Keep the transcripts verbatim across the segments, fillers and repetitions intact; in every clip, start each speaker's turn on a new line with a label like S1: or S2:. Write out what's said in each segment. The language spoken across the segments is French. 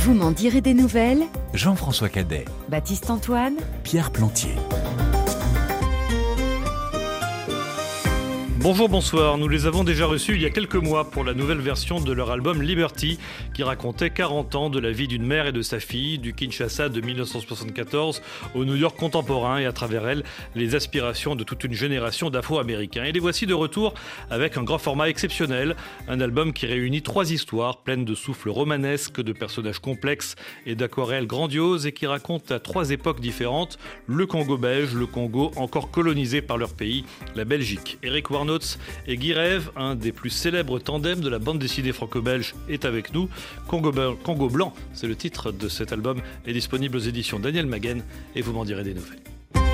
S1: Vous m'en direz des nouvelles.
S2: Jean-François Cadet,
S1: Baptiste Antoine,
S2: Pierre Plantier.
S3: Bonjour, bonsoir. Nous les avons déjà reçus il y a quelques mois pour la nouvelle version de leur album Liberty, qui racontait quarante ans de la vie d'une mère et de sa fille, du Kinshasa de dix-neuf cent soixante-quatorze au New York contemporain, et à travers elle, les aspirations de toute une génération d'Afro-Américains. Et les voici de retour avec un grand format exceptionnel, un album qui réunit trois histoires pleines de souffles romanesques, de personnages complexes et d'aquarelles grandioses, et qui raconte à trois époques différentes le Congo belge, le Congo encore colonisé par leur pays, la Belgique. Eric Warnow et Guy Rêve, un des plus célèbres tandems de la bande dessinée franco-belge, est avec nous. Congo, Congo Blanc, c'est le titre de cet album, est disponible aux éditions Daniel Maguen, et vous m'en direz des nouvelles.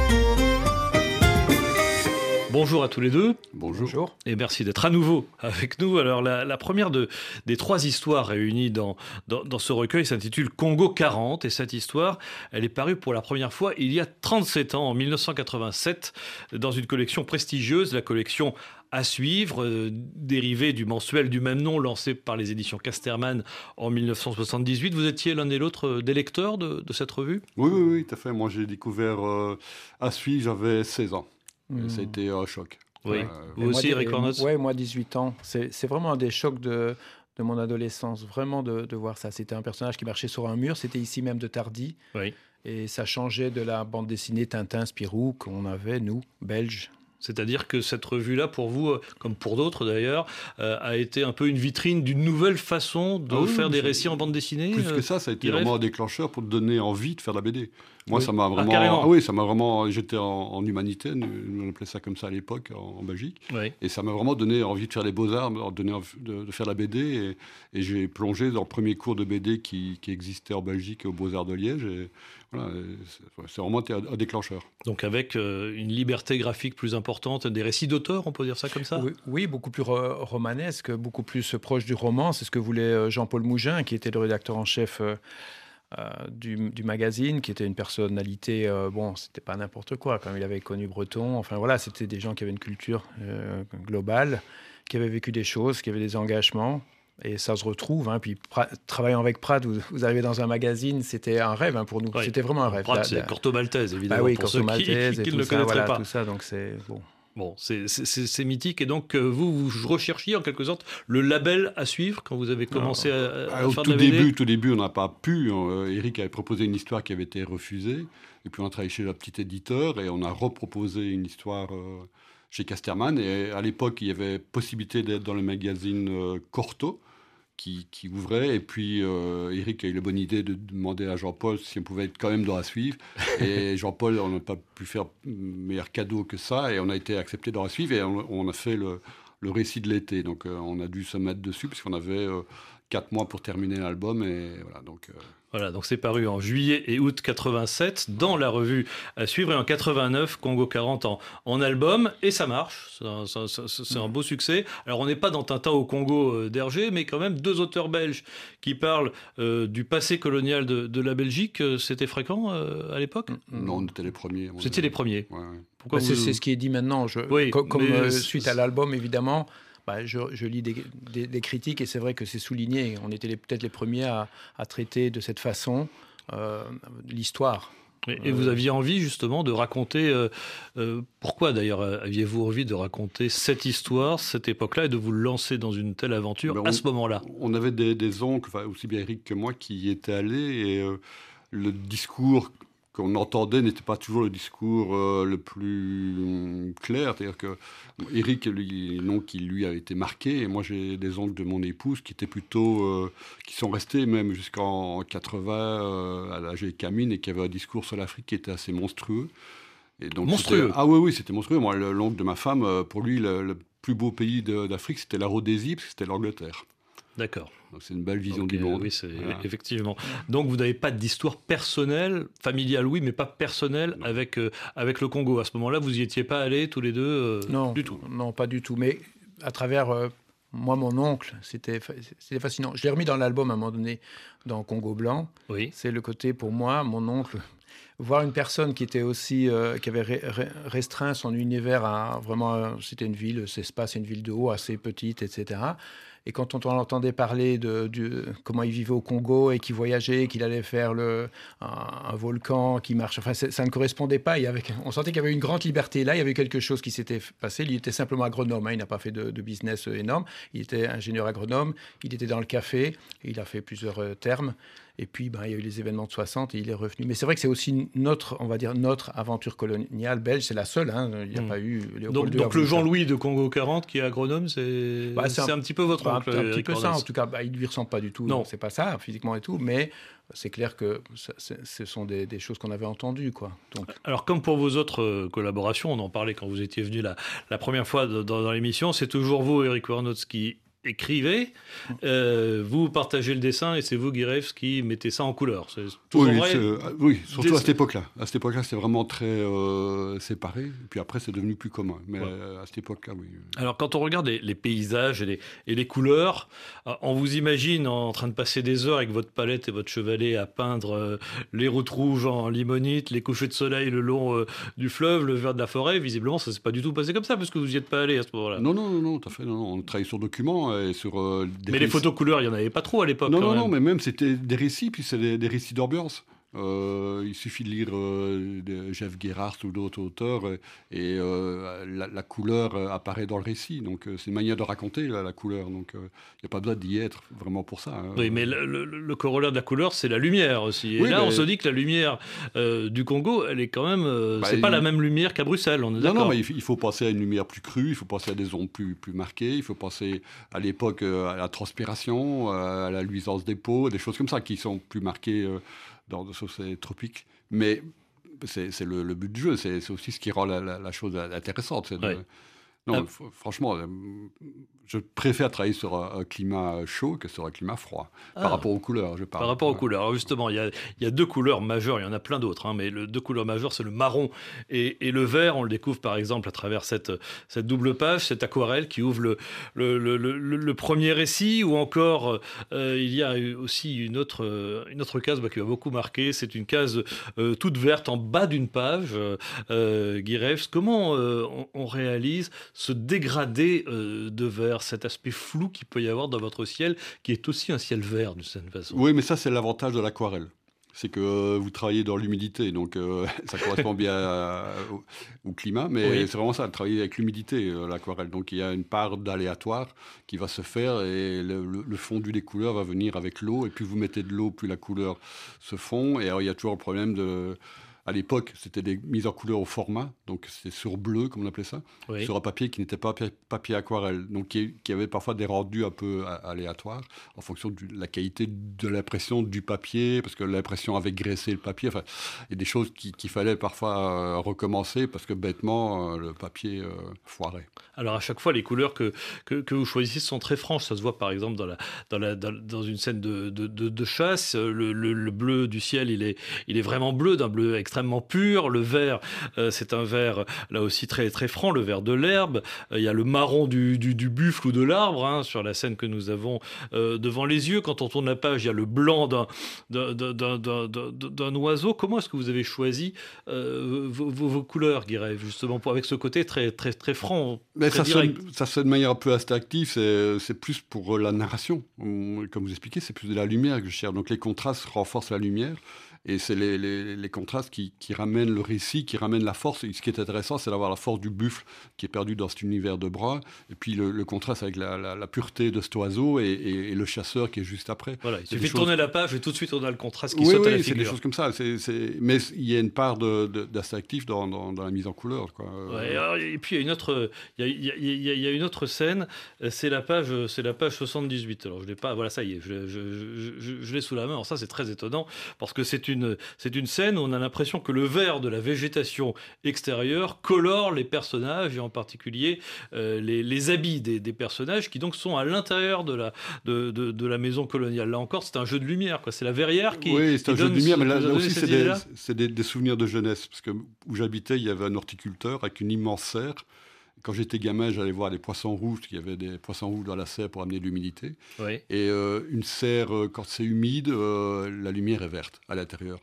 S3: Bonjour à tous les deux.
S4: Bonjour.
S3: Et merci d'être à nouveau avec nous. Alors la, la première de, des trois histoires réunies dans, dans, dans ce recueil s'intitule Congo quarante, et cette histoire, elle est parue pour la première fois il y a trente-sept ans, en dix-neuf cent quatre-vingt-sept, dans une collection prestigieuse, la collection À suivre, euh, dérivée du mensuel du même nom lancé par les éditions Casterman en dix-neuf cent soixante-dix-huit. Vous étiez l'un et l'autre des lecteurs de, de cette revue ?
S4: Oui, oui, oui, tout à fait. Moi, j'ai découvert euh, À suivre, j'avais seize ans.
S5: Mmh.
S4: Ça a été un choc.
S3: Oui.
S4: Euh,
S3: Vous aussi, Eric Warnow ?
S5: Oui, moi, dix-huit ans. C'est, c'est vraiment un des chocs de, de mon adolescence, vraiment de, de voir ça. C'était un personnage qui marchait sur un mur, c'était ici même de Tardy.
S3: Oui.
S5: Et ça changeait de la bande dessinée Tintin, Spirou qu'on avait, nous, Belges.
S3: C'est-à-dire que cette revue-là, pour vous, comme pour d'autres d'ailleurs, euh, a été un peu une vitrine d'une nouvelle façon de
S4: ah oui,
S3: faire des
S4: c'est...
S3: récits en bande dessinée.
S4: Plus que ça, ça a été vraiment un déclencheur pour te donner envie de faire de la B D. Moi,
S3: oui.
S4: ça m'a vraiment.
S3: Ah,
S4: ah oui, ça m'a vraiment. J'étais en, en humanité, nous, on appelait ça comme ça à l'époque en, en Belgique,
S3: oui. Et
S4: ça m'a vraiment donné envie de faire les beaux-arts, donné envie de, de faire la B D, et, et j'ai plongé dans le premier cours de B D qui, qui existait en Belgique aux Beaux-Arts de Liège. Et, voilà, c'est, c'est vraiment un déclencheur.
S3: Donc avec euh, une liberté graphique plus importante, des récits d'auteur, on peut dire ça comme ça ?
S5: Oui, oui, beaucoup plus ro- romanesque, beaucoup plus proche du roman. C'est ce que voulait Jean-Paul Mougin, qui était le rédacteur en chef euh, euh, du, du magazine, qui était une personnalité, euh, bon, c'était pas n'importe quoi, comme il avait connu Breton. Enfin voilà, c'était des gens qui avaient une culture euh, globale, qui avaient vécu des choses, qui avaient des engagements. Et ça se retrouve. Hein. Puis pra- travaillant avec Prade, vous, vous arrivez dans un magazine, c'était un rêve hein, pour nous. Oui. C'était vraiment un rêve.
S3: Prade,
S5: là,
S3: c'est
S5: là.
S3: Corto Maltese, évidemment.
S5: Bah oui,
S3: pour
S5: Corto
S3: ceux
S5: Maltese
S3: qui, qui,
S5: et
S3: qui
S5: tout
S3: ne le
S5: ça,
S3: connaîtraient
S5: voilà,
S3: pas.
S5: tout ça, donc c'est bon.
S3: Bon, c'est, c'est, c'est, c'est mythique. Et donc, euh, vous, vous recherchiez en quelque sorte le label à suivre quand vous avez commencé
S4: Alors,
S3: à, à
S4: alors,
S3: faire
S4: tout
S3: de la B D.
S4: début, tout début, on n'a pas pu. Euh, Eric avait proposé une histoire qui avait été refusée. Et puis, on a travaillé chez le petit éditeur et on a reproposé une histoire euh, chez Casterman. Et à l'époque, il y avait possibilité d'être dans le magazine euh, Corto. Qui, qui ouvrait, et puis euh, Eric a eu la bonne idée de demander à Jean-Paul si on pouvait être quand même dans À suivre, et Jean-Paul, on n'a pas pu faire meilleur cadeau que ça, et on a été accepté dans À suivre, et on, on a fait le, le récit de l'été, donc euh, on a dû se mettre dessus, parce qu'on avait euh, quatre mois pour terminer l'album, et voilà, donc... Euh...
S3: Voilà, donc c'est paru en juillet et août quatre-vingt-sept dans la revue À suivre, et en quatre-vingt-neuf, Congo quarante en, en album, et ça marche, c'est un, c'est, c'est un beau succès. Alors on n'est pas dans Tintin au Congo euh, d'Hergé, mais quand même deux auteurs belges qui parlent euh, du passé colonial de, de la Belgique. C'était fréquent euh, à l'époque ?
S4: Non, on était les premiers.
S3: Vous étiez les premiers.
S4: Ouais, ouais.
S5: Pourquoi bah, vous... c'est, c'est ce qui est dit maintenant. Je,
S3: oui,
S5: comme comme euh,
S3: c'est...
S5: suite à l'album, évidemment... Bah, je, je lis des, des, des critiques et c'est vrai que c'est souligné. On était les, peut-être les premiers à, à traiter de cette façon euh, l'histoire.
S3: Et, et vous aviez envie justement de raconter... Euh, euh, pourquoi d'ailleurs aviez-vous envie de raconter cette histoire, cette époque-là, et de vous lancer dans une telle aventure ben on, à ce moment-là ?
S4: On avait des, des oncles, enfin, aussi bien Eric que moi, qui y étaient allés, et euh, le discours qu'on entendait n'était pas toujours le discours euh, le plus euh, clair. C'est-à-dire que Eric, lui, non, qui lui a été marqué, et moi j'ai des oncles de mon épouse qui étaient plutôt, euh, qui sont restés même jusqu'en quatre-vingts euh, à l'âge des Camines, et qui avaient un discours sur l'Afrique qui était assez monstrueux. Et donc,
S3: monstrueux.
S4: Ah oui, oui, c'était monstrueux. Moi, le, l'oncle de ma femme, pour lui, le, le plus beau pays de, d'Afrique, c'était la Rhodésie, parce que c'était l'Angleterre.
S3: D'accord.
S4: Donc c'est une belle vision
S3: okay,
S4: du monde.
S3: Oui, c'est, voilà. Effectivement. Donc vous n'avez pas d'histoire personnelle, familiale, oui, mais pas personnelle avec, euh, avec le Congo. À ce moment-là, vous n'y étiez pas allés tous les deux euh,
S5: non,
S3: du tout.
S5: Non, pas du tout. Mais à travers euh, moi, mon oncle, c'était, c'était fascinant. Je l'ai remis dans l'album à un moment donné, dans Congo Blanc.
S3: Oui.
S5: C'est le côté, pour moi, mon oncle, Voir une personne qui était aussi, euh, qui avait ré- ré- restreint son univers à vraiment, euh, c'était une ville, c'est pas, c'est une ville de haut, assez petite, et cetera. Et quand on, on entendait parler de, de comment il vivait au Congo et qu'il voyageait, qu'il allait faire le, un, un volcan qui marche, enfin, ça ne correspondait pas. Il y avait, on sentait qu'il y avait une grande liberté. Là, il y avait quelque chose qui s'était passé. Il était simplement agronome, hein, il n'a pas fait de, de business énorme. Il était ingénieur agronome, il était dans le café, il a fait plusieurs euh, termes. Et puis, ben, il y a eu les événements de soixante et il est revenu. Mais c'est vrai que c'est aussi notre, on va dire, notre aventure coloniale belge. C'est la seule. Hein. Il n'y a mmh. pas eu Léopold
S3: Donc, donc le Jean-Louis de Congo quarante, qui est agronome, c'est, bah, c'est, un, c'est un petit peu votre
S5: bah,
S3: oncle.
S5: Un, un petit peu
S3: Cornès.
S5: Ça, en tout cas. Bah, il ne lui ressemble pas du tout.
S3: Non.
S5: C'est pas ça, physiquement et tout. Mais c'est clair que ça, c'est, ce sont des, des choses qu'on avait entendues, quoi. Donc...
S3: Alors, comme pour vos autres collaborations, on en parlait quand vous étiez venu la, la première fois dans, dans l'émission, c'est toujours vous, Éric Wernoutz, qui écrivez, euh, vous partagez le dessin et c'est vous, Guy Reeves, qui mettez ça en couleur. C'est
S4: oui,
S3: vrai.
S4: c'est, oui, surtout Des... à cette époque-là. À cette époque-là, c'était vraiment très euh, séparé. Et puis après, c'est devenu plus commun. Mais ouais. à cette époque-là, oui.
S3: Alors, quand on regarde les, les paysages et les, et les couleurs, on vous imagine en train de passer des heures avec votre palette et votre chevalet à peindre euh, les routes rouges en limonite, les couchers de soleil le long euh, du fleuve, le vert de la forêt. Visiblement, ça ne s'est pas du tout passé comme ça, parce que vous n'y êtes pas allé à ce moment-là.
S4: Non, non, non, non, tout à fait. Non, non. On travaille sur documents. Et sur, euh, des
S3: mais récits. Les photos couleurs, il n'y en avait pas trop à l'époque.
S4: Non, non,
S3: même.
S4: non, mais même c'était des récits, puis c'est des, des récits d'ambiance. Euh, il suffit de lire euh, de Jeff Gerhardt ou d'autres auteurs euh, et euh, la, la couleur euh, apparaît dans le récit. Donc euh, c'est une manière de raconter là, la couleur. Donc il euh, n'y a pas besoin d'y être vraiment pour ça. Hein.
S3: Oui, mais le, le, le corollaire de la couleur, c'est la lumière aussi. Et oui, là, mais... on se dit que la lumière euh, du Congo, elle est quand même. Euh, bah, c'est il... pas la même lumière qu'à Bruxelles. On est
S4: non,
S3: d'accord.
S4: Non, mais il faut penser à une lumière plus crue. Il faut penser à des ondes plus, plus marquées. Il faut penser à l'époque euh, à la transpiration, à la luisance des peaux, des choses comme ça qui sont plus marquées. Euh, dans des sociétés tropiques, mais c'est, c'est le, le but du jeu, c'est, c'est aussi ce qui rend la, la, la chose intéressante. C'est de, ouais. Non, ah. f- franchement, je préfère travailler sur un, un climat chaud que sur un climat froid, ah. par rapport aux couleurs, je parle.
S3: Par rapport aux couleurs. Alors justement, il y a, il y a deux couleurs majeures, il y en a plein d'autres, hein, mais les deux couleurs majeures, c'est le marron et, et le vert. On le découvre par exemple à travers cette, cette double page, cette aquarelle qui ouvre le, le, le, le, le premier récit, ou encore, euh, il y a aussi une autre, une autre case bah, qui m'a beaucoup marqué, c'est une case euh, toute verte en bas d'une page. Euh, Guy Reeves, comment euh, on, on réalise ce dégradé euh, de vert, cet aspect flou qu'il peut y avoir dans votre ciel, qui est aussi un ciel vert d'une certaine façon.
S4: Oui, mais ça, c'est l'avantage de l'aquarelle. C'est que euh, vous travaillez dans l'humidité, donc euh, ça correspond bien à, au, au climat, mais oui. c'est vraiment ça, travailler avec l'humidité, euh, l'aquarelle. Donc il y a une part d'aléatoire qui va se faire et le, le, le fondu des couleurs va venir avec l'eau, et plus vous mettez de l'eau, plus la couleur se fond, et alors il y a toujours le problème de... À l'époque, c'était des mises en couleur au format, donc c'était sur bleu, comme on appelait ça, oui. sur un papier qui n'était pas papier, papier aquarelle, donc qui, qui avait parfois des rendus un peu aléatoires en fonction de la qualité de l'impression du papier, parce que l'impression avait graissé le papier. Enfin, il y a des choses qui, qu'il fallait parfois euh, recommencer parce que bêtement, euh, le papier euh, foirait.
S3: Alors à chaque fois, les couleurs que, que, que vous choisissez sont très franches. Ça se voit par exemple dans, la, dans, la, dans, dans une scène de, de, de, de chasse. Le, le, le bleu du ciel, il est, il est vraiment bleu, d'un bleu extrêmement pur. Le vert, euh, c'est un vert là aussi très, très franc, le vert de l'herbe. Euh, il y a le marron du, du, du buffle ou de l'arbre hein, sur la scène que nous avons euh, devant les yeux. Quand on tourne la page, il y a le blanc d'un, d'un, d'un, d'un, d'un, d'un oiseau. Comment est-ce que vous avez choisi euh, vos, vos, vos couleurs, Guy Reeves, justement, pour, avec ce côté très, très, très franc?
S4: Mais ça sonne, ça sonne de manière un peu instinctive, c'est, c'est plus pour la narration. Comme vous expliquez, c'est plus de la lumière que je cherche. Donc les contrastes renforcent la lumière. Et c'est les, les, les contrastes qui, qui ramènent le récit, qui ramènent la force. Et ce qui est intéressant, c'est d'avoir la force du buffle qui est perdu dans cet univers de bras. Et puis le, le contraste avec la, la, la pureté de cet oiseau et, et, et le chasseur qui est juste après.
S3: Voilà, il
S4: c'est
S3: suffit de choses... tourner la page et tout de suite on a le contraste qui
S4: oui,
S3: saute
S4: oui,
S3: à la
S4: c'est
S3: figure.
S4: Oui, c'est des choses comme ça. C'est, c'est... Mais il y a une part de, de, d'instinctif dans, dans, dans la mise en couleur. Quoi.
S3: Ouais, alors, et puis il y a une autre, il y a, il y a, il y a une autre scène. C'est la page, c'est la page soixante-dix-huit. Alors je l'ai pas. Voilà, ça y est, je, je, je, je, je l'ai sous la main. Alors ça c'est très étonnant parce que c'est une, c'est une scène où on a l'impression que le vert de la végétation extérieure colore les personnages et en particulier euh, les, les habits des, des personnages qui donc sont à l'intérieur de la, de, de, de la maison coloniale. Là encore, c'est un jeu de lumière, quoi. C'est la verrière qui.
S4: Oui, c'est
S3: qui
S4: un jeu de lumière,
S3: ce,
S4: mais là, là aussi, c'est, des,
S3: là
S4: c'est des, des souvenirs de jeunesse. Parce que où j'habitais, il y avait un horticulteur avec une immense serre. Quand j'étais gamin, j'allais voir les poissons rouges, il y avait des poissons rouges dans la serre pour amener de l'humidité.
S3: Oui.
S4: Et euh, une serre, quand c'est humide, euh, la lumière est verte à l'intérieur.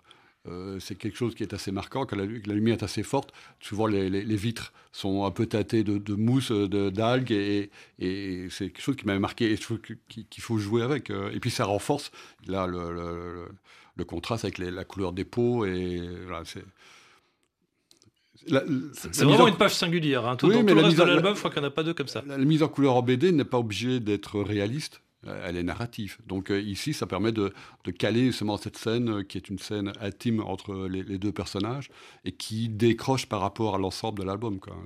S4: Euh, c'est quelque chose qui est assez marquant. Quand la, la lumière est assez forte, souvent les, les, les vitres sont un peu teintées de, de mousse, de, d'algues, et, et c'est quelque chose qui m'avait marqué et je trouve qu'il faut jouer avec. Et puis ça renforce là, le, le, le, le contraste avec les, la couleur des peaux. Et, voilà, c'est la,
S3: c'est la vraiment en... une page singulière. Hein. Tout, oui, dans tout le reste de l'album, la, je crois qu'il n'y en a pas deux comme ça.
S4: La, la mise en couleur en B D n'est pas obligée d'être réaliste. Elle est narrative. Donc euh, ici, ça permet de, de caler justement cette scène euh, qui est une scène intime entre les, les deux personnages et qui décroche par rapport à l'ensemble de l'album, quoi.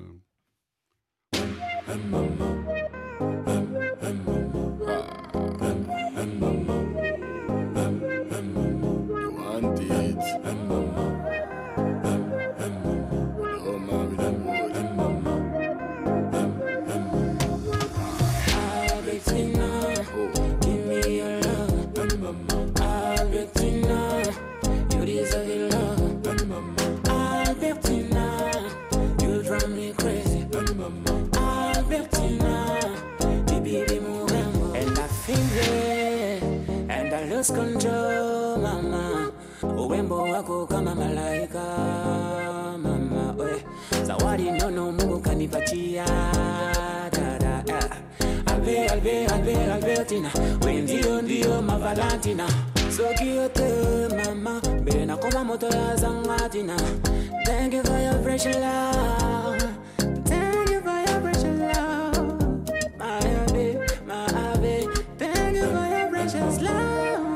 S6: Control, mama. Uwembo wako kama malaika, mama. We zawadi nono Mungu kanipatia, dada. Albe, albe, albe, Albertina. We ndio ndio mavalantina. Soki yote, mama. Bena koma moto ya zangatina. Thank you for your precious love. Thank you for your precious love. My baby, my baby. Thank you for your precious love.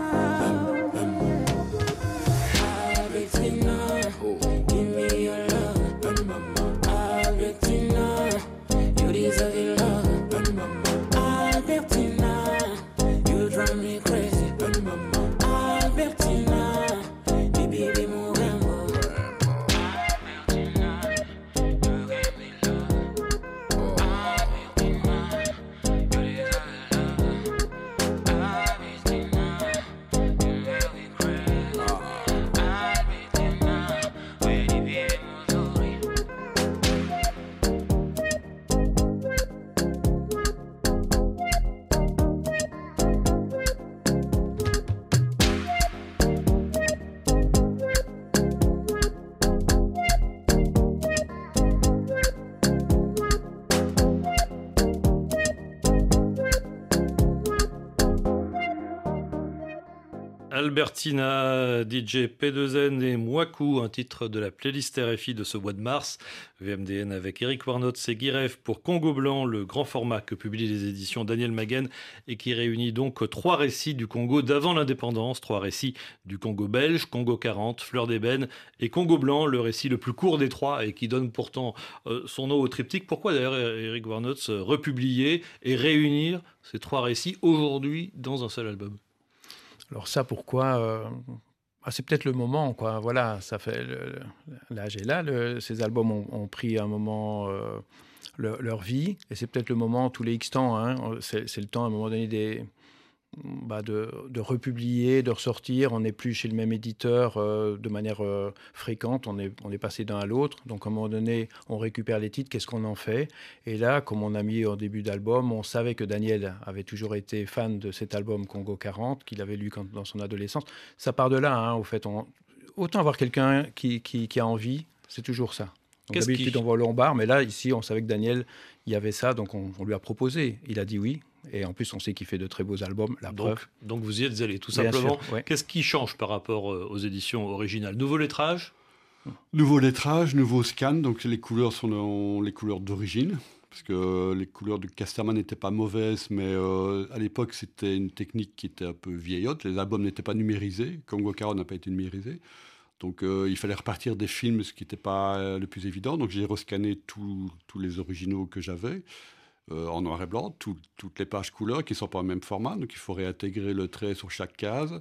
S3: Albertina, D J P deux N et Mouakou, un titre de la playlist R F I de ce mois de mars. V M D N avec Eric Warnotz et Guy Ref pour Congo Blanc, le grand format que publient les éditions Daniel Maguen et qui réunit donc trois récits du Congo d'avant l'indépendance, trois récits du Congo belge, Congo quarante, Fleur d'ébène et Congo Blanc, le récit le plus court des trois et qui donne pourtant euh, son nom au triptyque. Pourquoi d'ailleurs Eric Warnotz republier et réunir ces trois récits aujourd'hui dans un seul album ?
S5: Alors ça, pourquoi euh, ah, c'est peut-être le moment, quoi. Voilà, ça fait le, l'âge est là. Le, ces albums ont, ont pris un moment euh, leur, leur vie, et c'est peut-être le moment tous les X temps. Hein, c'est, c'est le temps à un moment donné des, bah, de, de republier, de ressortir. On n'est plus chez le même éditeur euh, de manière euh, fréquente. On est, on est passé d'un à l'autre. Donc à un moment donné, on récupère les titres. Qu'est-ce qu'on en fait ? Et là, comme on a mis en début d'album, on savait que Daniel avait toujours été fan de cet album Congo quarante, qu'il avait lu quand, dans son adolescence. Ça part de là, hein, au fait. On, autant avoir quelqu'un qui, qui, qui a envie, c'est toujours ça. Donc, d'habitude, qui... on va au Lombard, mais là, ici, on savait que Daniel, il y avait ça, donc on, on lui a proposé. Il a dit oui. Et en plus, on sait qu'il fait de très beaux albums, la
S3: donc,
S5: preuve.
S3: Donc vous y êtes allé, tout
S5: Bien
S3: simplement.
S5: sûr, ouais.
S3: Qu'est-ce qui change par rapport aux éditions originales ? Nouveau lettrage ?
S4: Nouveau lettrage, nouveau scan. Donc les couleurs sont les couleurs d'origine. Parce que les couleurs de Casterman n'étaient pas mauvaises, mais euh, à l'époque, c'était une technique qui était un peu vieillotte. Les albums n'étaient pas numérisés. Congo quarante n'a pas été numérisé. Donc euh, il fallait repartir des films, ce qui n'était pas euh, le plus évident. Donc j'ai rescanné tous les originaux que j'avais. Euh, en noir et blanc, tout, toutes les pages couleurs qui ne sont pas au même format, donc il faut réintégrer le trait sur chaque case,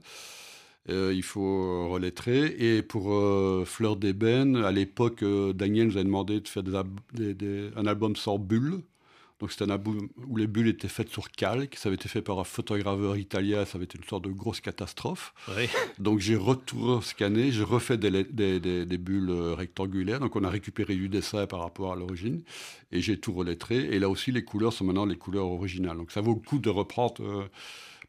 S4: euh, il faut relettrer, et pour euh, Fleur d'ébène, à l'époque, euh, Daniel nous a demandé de faire des ab- des, des, un album sans bulles, donc c'était un album où les bulles étaient faites sur calque, ça avait été fait par un photograveur italien, ça avait été une sorte de grosse catastrophe,
S3: oui.
S4: Donc j'ai retourné scanné, j'ai refait des, des, des, des bulles rectangulaires, donc on a récupéré du dessin par rapport à l'origine, et j'ai tout relettré, et là aussi les couleurs sont maintenant les couleurs originales, donc ça vaut le coup de reprendre, euh,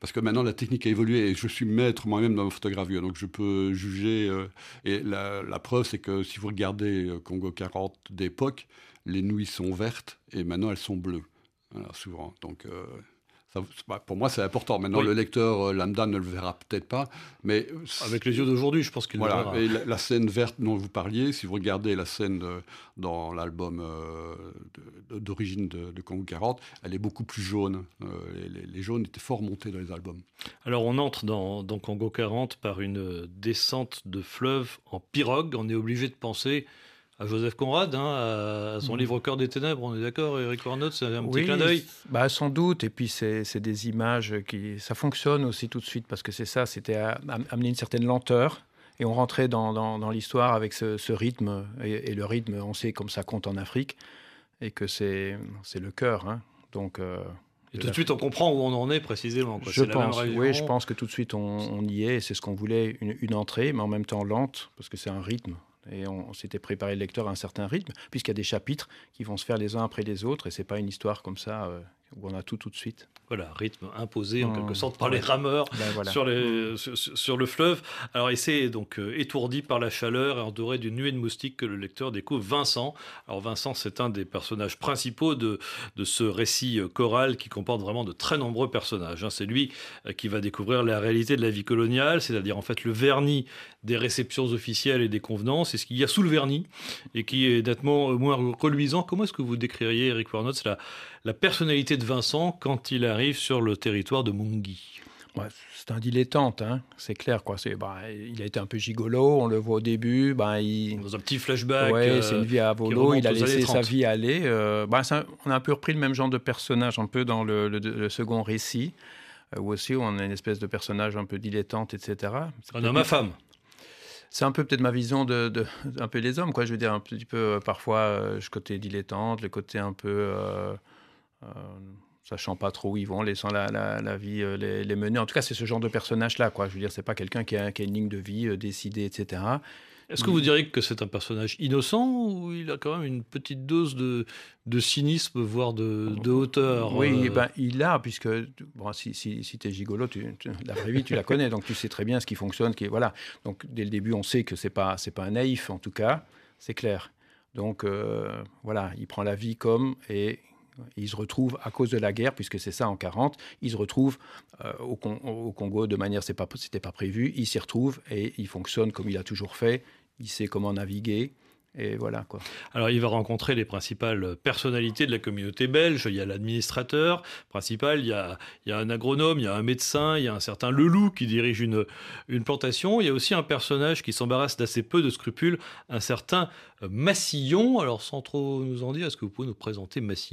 S4: parce que maintenant la technique a évolué et je suis maître moi-même dans ma photogravure, donc je peux juger. Euh, et la, la preuve, c'est que si vous regardez euh, Congo quarante d'époque, les nouilles sont vertes et maintenant elles sont bleues, voilà, souvent. Donc euh, ça, bah, pour moi, c'est important. Maintenant, oui. le lecteur euh, lambda ne le verra peut-être pas, mais
S3: avec les yeux d'aujourd'hui, je pense qu'il
S4: voilà,
S3: le verra.
S4: Et la, la scène verte dont vous parliez, si vous regardez la scène de, dans l'album euh, de, de, d'origine de, de Congo quarante, elle est beaucoup plus jaune. Euh, les, les jaunes étaient fort montés dans les albums.
S3: Alors, on entre dans, dans Congo quarante par une descente de fleuve en pirogue. On est obligé de penser à Joseph Conrad, hein, à son mmh. livre Cœur des ténèbres, on est d'accord, Eric Warnotte, c'est un petit
S5: oui,
S3: clin d'œil.
S5: Bah, sans doute, et puis c'est, c'est des images qui... Ça fonctionne aussi tout de suite, parce que c'est ça, c'était à, à amener une certaine lenteur, et on rentrait dans, dans, dans l'histoire avec ce, ce rythme, et, et le rythme, on sait comme ça compte en Afrique, et que c'est, c'est le cœur, hein, donc... Euh,
S3: et tout de suite, on comprend où on en est précisément. Quoi.
S5: Je
S3: c'est
S5: pense,
S3: la même
S5: oui, je pense que tout de suite, on, on y est, et c'est ce qu'on voulait, une, une entrée, mais en même temps lente, parce que c'est un rythme. Et on, on s'était préparé le lecteur à un certain rythme, puisqu'il y a des chapitres qui vont se faire les uns après les autres, et c'est pas une histoire comme ça euh, où on a tout tout de suite.
S3: Voilà, rythme imposé en mmh, quelque sorte par
S5: ouais.
S3: les rameurs
S5: ben voilà.
S3: sur, les, mmh. sur, sur le fleuve. Alors, il s'est donc euh, étourdi par la chaleur et entouré d'une nuée de moustiques que le lecteur découvre Vincent. Alors, Vincent, c'est un des personnages principaux de, de ce récit euh, choral qui comporte vraiment de très nombreux personnages. Hein. C'est lui euh, qui va découvrir la réalité de la vie coloniale, c'est-à-dire en fait le vernis des réceptions officielles et des convenances, c'est ce qu'il y a sous le vernis et qui est nettement moins reluisant. Comment est-ce que vous décririez, Eric Warnotte, la, la personnalité de Vincent quand il arrive sur le territoire de Mungi?
S5: Ouais, c'est un dilettante, hein, c'est clair. Quoi. C'est, bah, il a été un peu gigolo, on le voit au début. Bah, il...
S3: Dans un petit flashback.
S5: Ouais,
S3: euh,
S5: c'est une vie à volo, il a laissé sa vie aller. Euh, bah, un, on a un peu repris le même genre de personnage un peu dans le, le, le second récit, euh, où aussi on a une espèce de personnage un peu dilettante, et cetera. C'est
S3: un homme à femme.
S5: C'est un peu peut-être ma vision de, de, un peu des hommes, quoi. Je veux dire, un petit peu, euh, parfois, euh, le côté dilettante, le côté un peu... Euh, euh, sachant pas trop où ils vont, laissant la, la, la vie euh, les, les mener. En tout cas, c'est ce genre de personnage-là, quoi. Je veux dire, c'est pas quelqu'un qui a, qui a une ligne de vie euh, décidée, et cetera.
S3: Est-ce que vous diriez que c'est un personnage innocent ou il a quand même une petite dose de, de cynisme, voire de, de hauteur?
S5: Oui,
S3: euh...
S5: ben, il a, puisque bon, si, si, si tu es gigolo, tu, tu, la vraie vie, tu la connais, donc tu sais très bien ce qui fonctionne. Qui est, voilà. Donc, dès le début, on sait que ce n'est pas, c'est pas un naïf, en tout cas, c'est clair. Donc, euh, voilà, il prend la vie comme... et il se retrouve, à cause de la guerre, puisque c'est ça en quarante, il se retrouve euh, au, Con- au Congo de manière, c'est pas, c'était pas prévu, il s'y retrouve et il fonctionne comme il a toujours fait, il sait comment naviguer, et voilà, quoi.
S3: Alors, il va rencontrer les principales personnalités de la communauté belge. Il y a l'administrateur principal, il y a, il y a un agronome, il y a un médecin, il y a un certain Leloup qui dirige une, une plantation. Il y a aussi un personnage qui s'embarrasse d'assez peu de scrupules, un certain Massillon. Alors, sans trop nous en dire, est-ce que vous pouvez nous présenter Massillon ?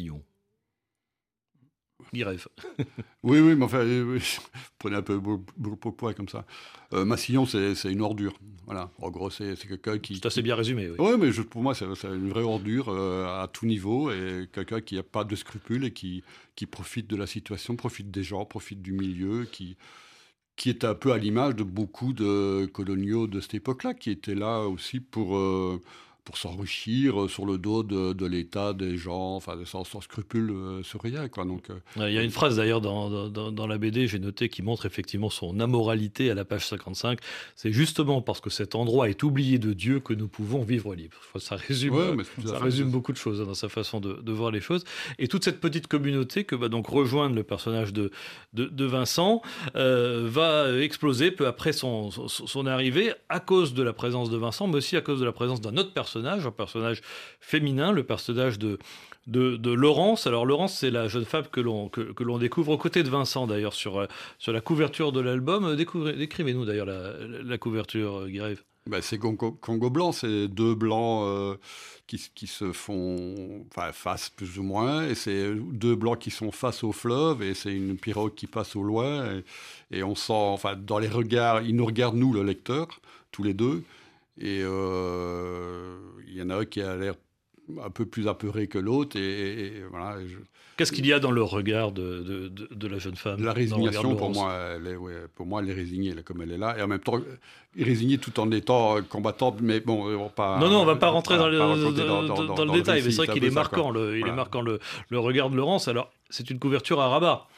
S3: Il rêve.
S4: Oui, oui, mais enfin, oui, prenez un peu pour poids comme ça. Euh, Massillon, c'est, c'est une ordure. Voilà. En gros, c'est, c'est quelqu'un qui.
S3: C'est assez bien résumé, oui.
S4: Oui, mais je, pour moi, c'est, c'est une vraie ordure euh, à tout niveau et quelqu'un qui n'a pas de scrupules et qui, qui profite de la situation, profite des gens, profite du milieu, qui, qui est un peu à l'image de beaucoup de coloniaux de cette époque-là, qui étaient là aussi pour. Euh, pour s'enrichir sur le dos de, de l'État, des gens, enfin, sans, sans scrupules euh, sur rien, quoi. Donc, euh,
S3: il y a une phrase d'ailleurs dans, dans, dans la B D, j'ai noté, qui montre effectivement son amoralité à la page cinquante-cinq. C'est justement parce que cet endroit est oublié de Dieu que nous pouvons vivre libres. Ça résume,
S4: ouais,
S3: euh, ça résume beaucoup de choses hein, dans sa façon de, de voir les choses. Et toute cette petite communauté que va donc rejoindre le personnage de, de, de Vincent euh, va exploser peu après son, son, son arrivée à cause de la présence de Vincent, mais aussi à cause de la présence d'un autre personnage, un personnage féminin, le personnage de, de, de Laurence. Alors Laurence, c'est la jeune femme que l'on, que, que l'on découvre aux côtés de Vincent d'ailleurs sur, sur la couverture de l'album. Découvrez, décrivez-nous d'ailleurs la, la couverture, Guirève.
S4: Ben, c'est Congo, Congo blanc, c'est deux blancs euh, qui, qui se font enfin, face plus ou moins, et c'est deux blancs qui sont face au fleuve, et c'est une pirogue qui passe au loin, et, et on sent, enfin, dans les regards, ils nous regardent nous, le lecteur, tous les deux. Et il euh, y en a un qui a l'air un peu plus apeuré que l'autre. Et, et, et voilà, et je...
S3: Qu'est-ce qu'il y a dans le regard de, de, de, de la jeune femme?
S4: La résignation, pour moi, elle est, ouais, pour moi, elle est résignée, là, comme elle est là. Et en même temps, résignée tout en étant combattante. Mais bon, on va pas...
S3: Non, non, on ne va pas rentrer
S4: pas,
S3: dans,
S4: pas
S3: le,
S4: dans, dans,
S3: dans,
S4: dans
S3: le
S4: le
S3: détail.
S4: récit,
S3: Mais c'est vrai qu'il est
S4: ça,
S3: marquant, le, il
S4: voilà.
S3: est marquant le, le regard de Laurence. Alors, c'est une couverture à rabat.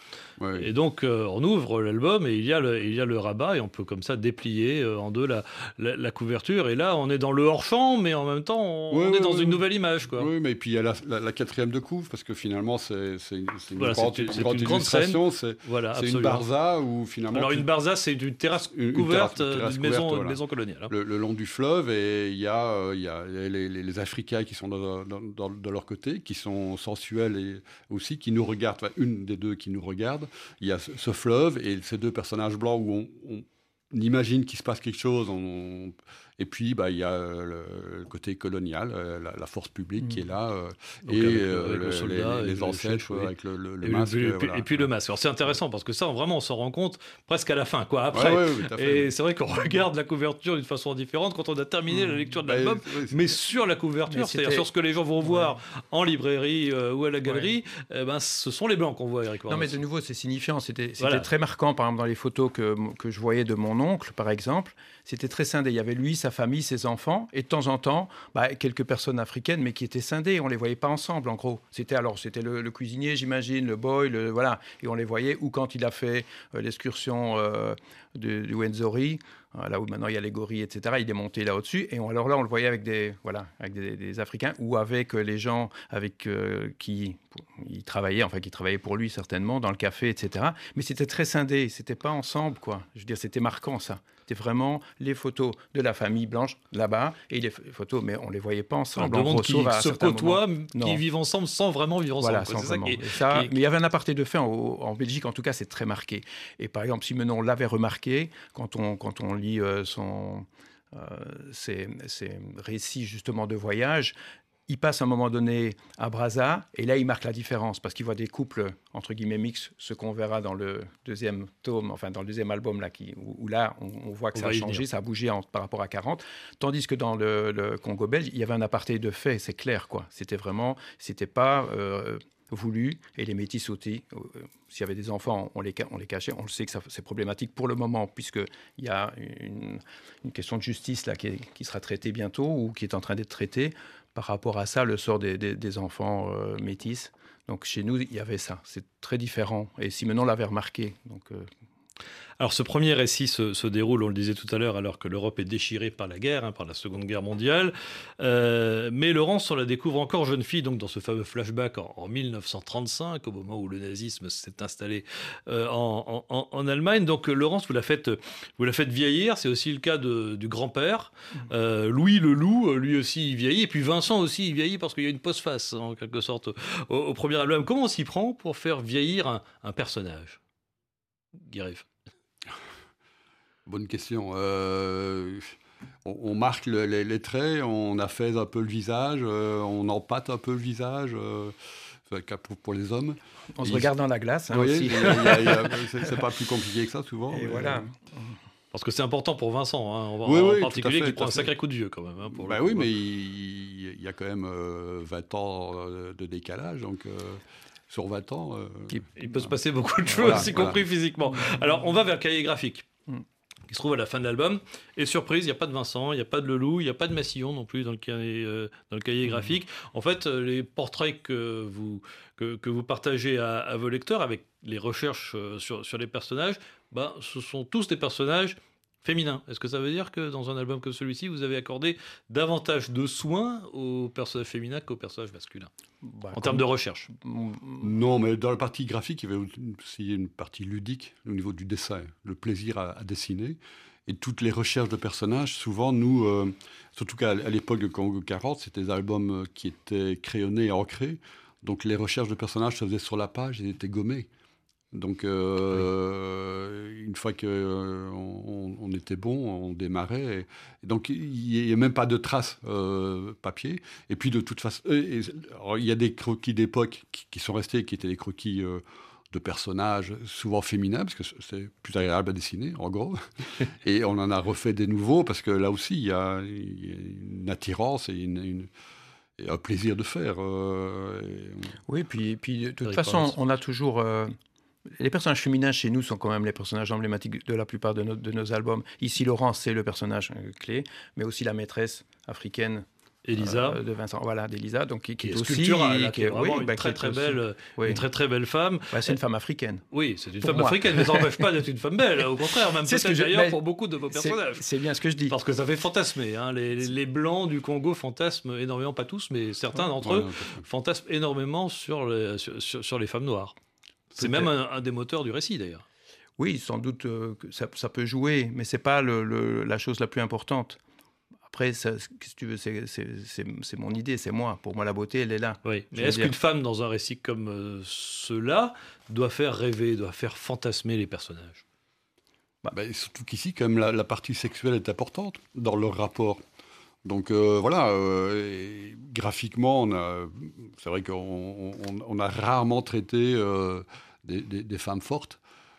S4: Ouais.
S3: Et donc, euh, on ouvre l'album et il y, a le, il y a le rabat et on peut comme ça déplier euh, en deux la, la, la couverture. Et là, on est dans le hors-champ, mais en même temps, on,
S4: Ouais,
S3: on
S4: ouais,
S3: est dans
S4: ouais,
S3: une
S4: ouais.
S3: nouvelle image, quoi.
S4: Oui, mais puis il y a la, la, la quatrième de couve, parce que finalement, c'est, c'est, c'est une
S3: Voilà,
S4: grande,
S3: c'est-
S4: une
S3: c'est
S4: grande
S3: une grande
S4: illustration. C'est,
S3: Voilà,
S4: c'est une
S3: absolument.
S4: barza où finalement...
S3: Alors,
S4: tu-
S3: une barza, c'est une terrasse
S4: Une- une
S3: couverte
S4: terrasse- une terrasse
S3: d'une maison,
S4: couverte,
S3: une
S4: voilà.
S3: maison coloniale. hein.
S4: le, le long du fleuve, et il y a, euh, il y a les, les, les Africains qui sont de, de, de- de leur côté, qui sont sensuels et aussi, qui nous regardent, enfin, une des deux qui nous regarde. Il y a ce, ce fleuve et ces deux personnages blancs où on, on imagine qu'il se passe quelque chose. On, et puis, bah, il y a le, le côté colonial, euh, la, la force publique
S5: Mmh.
S4: qui est là, euh,
S3: Donc,
S4: et
S3: avec le-
S4: euh,
S3: avec le
S4: le-
S3: soldat
S4: les,
S3: et
S4: les
S3: le
S4: ancêtres
S3: chef, oui.
S4: avec le, le, le
S3: Et,
S4: masque.
S3: puis,
S4: euh,
S3: puis-
S4: voilà.
S3: et puis le masque. Alors, c'est intéressant parce que ça, vraiment, on s'en rend compte presque à la fin, quoi, après.
S4: Ouais, ouais, ouais, tout à fait.
S3: Et c'est vrai qu'on regarde la couverture d'une façon différente quand on a terminé la lecture de
S4: Bah,
S3: l'album.
S4: ouais, c'est-
S3: Mais sur la couverture,
S5: Mais
S3: c'est-à-dire
S5: c'était-
S3: sur ce que les gens vont voir en librairie euh, ou à la galerie, eh ben, ce sont les blancs qu'on voit, Eric
S5: Non,
S3: Warnes.
S5: mais de nouveau, c'est signifiant. C'était c'était
S3: Voilà.
S5: très marquant, par exemple, dans les photos que, que je voyais de mon oncle, par exemple. C'était très scindé. Il y avait lui, sa famille, ses enfants, et de temps en temps, bah, quelques personnes africaines, mais qui étaient scindées. On les voyait pas ensemble, en gros. C'était alors, c'était le, le cuisinier, j'imagine, le boy, le, voilà, et on les voyait. Ou quand il a fait euh, l'excursion euh, de- du Wenzori, euh, là où maintenant il y a les gorilles, et cetera. Il est monté là au-dessus, et on- alors là, on le voyait avec des, voilà, avec des, des Africains, ou avec euh, les gens avec euh, qui il travaillait, enfin qui travaillaient pour lui certainement dans le café, et cetera. Mais c'était très scindé. C'était pas ensemble, quoi. Je veux dire, c'était marquant, ça. C'était vraiment les photos de la famille blanche là-bas et les ph- photos, mais on les voyait pas
S3: On
S5: ensemble.
S3: demande
S5: gros,
S3: qui
S5: sauf à
S3: se
S5: certains
S3: côtoient,
S5: moments.
S3: qui
S5: Non.
S3: vivent ensemble sans vraiment vivre ensemble.
S5: Voilà,
S3: quoi.
S5: sans
S3: C'est ça
S5: vraiment.
S3: qui est-
S5: Et ça,
S3: qui est-
S5: mais il y avait un aparté de fait en, en Belgique, en tout cas, c'est très marqué. Et par exemple, si Menon l'avait remarqué, quand on, quand on lit euh, son, euh, ses, ses récits justement de voyage, il passe à un moment donné à Brazza, et là, il marque la différence, parce qu'il voit des couples, entre guillemets, mixtes, ce qu'on verra dans le deuxième tome, enfin, dans le deuxième album, là, qui, où, où là, on, on voit que
S3: On
S5: ça
S3: va
S5: a
S3: y
S5: changé,
S3: venir.
S5: ça a bougé en- par rapport à quarante, tandis que dans le, le Congo belge, il y avait un aparté de fait, c'est clair, quoi. C'était vraiment, c'était pas euh, voulu, et les métis aussi, euh, s'il y avait des enfants, on les, ca- on les cachait, on le sait que ça, c'est problématique pour le moment, puisqu'il y a une, une question de justice, là, qui, est- qui sera traitée bientôt, ou qui est en train d'être traitée, par rapport à ça, le sort des, des- des enfants euh, métis. Donc chez nous, il y avait ça. C'est très différent. Et Simenon l'avait remarqué. Donc, euh,
S3: Alors ce premier récit se, se déroule, on le disait tout à l'heure, alors que l'Europe est déchirée par la guerre, hein, par la Seconde Guerre mondiale. Euh, mais Laurence, on la découvre encore jeune fille, donc dans ce fameux flashback en, en mille neuf cent trente-cinq, au moment où le nazisme s'est installé euh, en, en- en Allemagne. Donc euh, Laurence, vous la faites, vous la faites vieillir. C'est aussi le cas de- du grand-père. Euh, Louis le loup, euh, lui aussi, il vieillit. Et puis Vincent aussi, il vieillit parce qu'il y a une postface, en quelque sorte, au, au premier album. Comment on s'y prend pour faire vieillir un, un personnage, Guirif?
S4: Bonne question. Euh, on, on marque le- les, les traits, on affaisse un peu le visage, euh, on empâte un peu le visage, euh, c'est le cas pour, pour les hommes.
S5: on se
S4: Et-
S5: regarde dans la glace hein,
S4: Vous voyez,
S5: aussi.
S4: il y a- il y a- il y a- c'est c'est pas plus compliqué que ça souvent.
S5: Et
S4: mais,
S5: voilà.
S4: euh,
S3: Parce que c'est important pour Vincent, hein, en,
S4: Oui,
S3: en
S4: oui, tout à
S3: particulier,
S4: fait,
S3: qui
S4: tout
S3: prend
S4: à
S3: un
S4: fait.
S3: sacré coup de vieux quand même. hein, pour
S4: Bah
S3: le
S4: oui,
S3: coup.
S4: mais il, il y a quand même euh, vingt ans euh, de décalage, donc euh, sur vingt ans. euh,
S3: Il peut se passer beaucoup de choses,
S4: Voilà,
S3: y
S4: voilà.
S3: compris physiquement. Alors, on va vers le cahier graphique,
S5: Mm.
S3: qui se trouve à la fin de l'album. Et surprise, il n'y a pas de Vincent, il n'y a pas de Leloup, il n'y a pas de Massillon non plus dans le cahier, euh, dans le cahier graphique. En fait, euh, les portraits que vous, que, que vous partagez à, à vos lecteurs avec les recherches euh, sur, sur les personnages, bah, ce sont tous des personnages féminins. Est-ce que ça veut dire que dans un album comme celui-ci, vous avez accordé davantage de soins aux personnages féminins qu'aux personnages masculins,
S5: Bah,
S3: en
S5: comme-
S3: termes de recherche?
S4: Non, mais dans la partie graphique, il y avait aussi une partie ludique au niveau du dessin, le plaisir à, à dessiner. Et toutes les recherches de personnages, souvent, nous, euh, surtout qu'à à l'époque de Congo quarante, c'était des albums euh, qui étaient crayonnés et ancrés. Donc les recherches de personnages se faisaient sur la page, ils étaient gommés. Donc euh, une fois qu'on on, on était bon, on démarrait. Et, et donc il n'y a même pas de traces euh, papier. Et puis de toute façon, et- et- alors, il y a des croquis d'époque qui, qui sont restés, qui étaient des croquis euh, de personnages, souvent féminins, parce que c'est plus agréable à dessiner, en gros. Et on en a refait des nouveaux, parce que là aussi, il y a, il y a une attirance et, une, une- et un plaisir de faire. euh, et-
S5: Oui, puis, puis de toute
S3: Eric
S5: façon,
S3: Warnes.
S5: on a toujours. euh, les personnages féminins chez nous sont quand même les personnages emblématiques de la plupart de nos, de nos albums. Ici, Laurence, c'est le personnage euh, clé, mais aussi la maîtresse africaine
S3: Elisa.
S5: Euh, de Vincent, voilà, d'Elisa, donc qui, qui,
S3: qui est
S5: est aussi,
S3: sculpturale,
S5: qui est
S3: vraiment
S5: oui,
S3: une
S5: bah,
S3: très
S5: qui est
S3: très
S5: aussi-
S3: belle,
S5: oui.
S3: une très très belle femme.
S5: Ouais, c'est une femme africaine.
S3: Oui, c'est une
S5: Pour
S3: femme
S5: moi.
S3: africaine, mais ça n'empêche pas d'être une femme belle. Au contraire, même
S5: C'est ce
S3: peut-être
S5: que je-
S3: d'ailleurs
S5: mais
S3: pour beaucoup de vos
S5: C'est,
S3: personnages.
S5: c'est bien ce que je dis.
S3: Parce que ça fait fantasmer. Hein. Les, les blancs du Congo fantasment énormément, pas tous, mais certains d'entre eux
S4: Ouais,
S3: fantasment énormément sur les, sur, sur- sur les femmes noires. C'est
S5: Peut-être.
S3: même un, un des moteurs du récit d'ailleurs.
S5: Oui, sans doute euh, que ça, ça peut jouer, mais c'est pas le, le- la chose la plus importante. Après, ça, qu'est-ce que tu veux, c'est, c'est, c'est, c'est mon idée, c'est moi. Pour moi, la beauté, elle est là.
S3: Oui.
S5: Je
S3: Mais
S5: veux
S3: est-ce
S5: dire-
S3: qu'une femme dans un récit comme euh, cela doit faire rêver, doit faire fantasmer les personnages?
S4: Bah, et surtout qu'ici, quand même, la, la partie sexuelle est importante dans leur rapport. Donc euh, voilà, euh, et graphiquement, on a, c'est vrai qu'on on, on a rarement traité euh, des, des- des femmes fortes.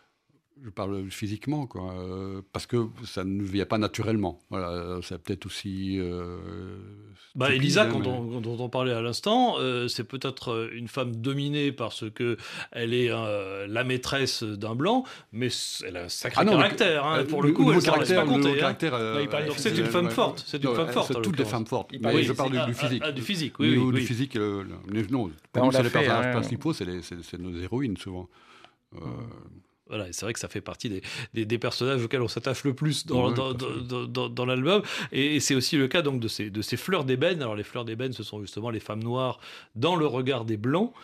S4: Je parle physiquement, quoi, euh, parce que ça ne vient pas naturellement. Voilà, c'est peut-être aussi. Euh,
S3: Bah,
S4: stupide,
S3: Elisa,
S4: hein,
S3: quand
S4: mais-
S3: on, dont on parlait à l'instant, euh, c'est peut-être euh, une femme dominée parce que elle est euh, la maîtresse d'un blanc, mais c- elle a un sacré
S4: Ah non, le-
S3: caractère. hein,
S4: euh,
S3: pour
S4: le,
S3: le coup,
S4: le
S3: elle s'en laisse
S4: caractère,
S3: pas
S4: le
S3: compter. hein.
S4: caractère, euh,
S5: Non, il parlait
S3: Donc c'est une
S4: euh,
S3: femme
S4: ouais.
S3: forte, c'est une
S4: Non,
S3: femme
S4: euh,
S3: forte,
S4: c'est
S3: en
S4: toutes des
S3: l'occurrence.
S4: femmes fortes.
S5: Il
S4: Oui,
S5: parlait-
S4: je parle du,
S3: Ah,
S4: du
S3: ah,
S4: physique.
S3: ah, du physique,
S4: Oui,
S3: oui, oui.
S4: ou du
S3: oui.
S4: physique. le- le- mais non,
S5: Ben,
S4: pour
S5: on
S4: nous, c'est
S5: l'a
S4: les
S5: fait,
S4: personnages
S5: hein.
S4: principaux, c'est, les- c'est- c'est nos héroïnes souvent. Euh,
S3: Voilà, et c'est vrai que ça fait partie des, des, des personnages auxquels on s'attache le plus dans,
S4: Ouais,
S3: dans,
S4: tout à fait.
S3: dans, dans- dans l'album. Et, et c'est aussi le cas donc de ces, de ces fleurs d'ébène. Alors les fleurs d'ébène, ce sont justement les femmes noires dans le regard des blancs.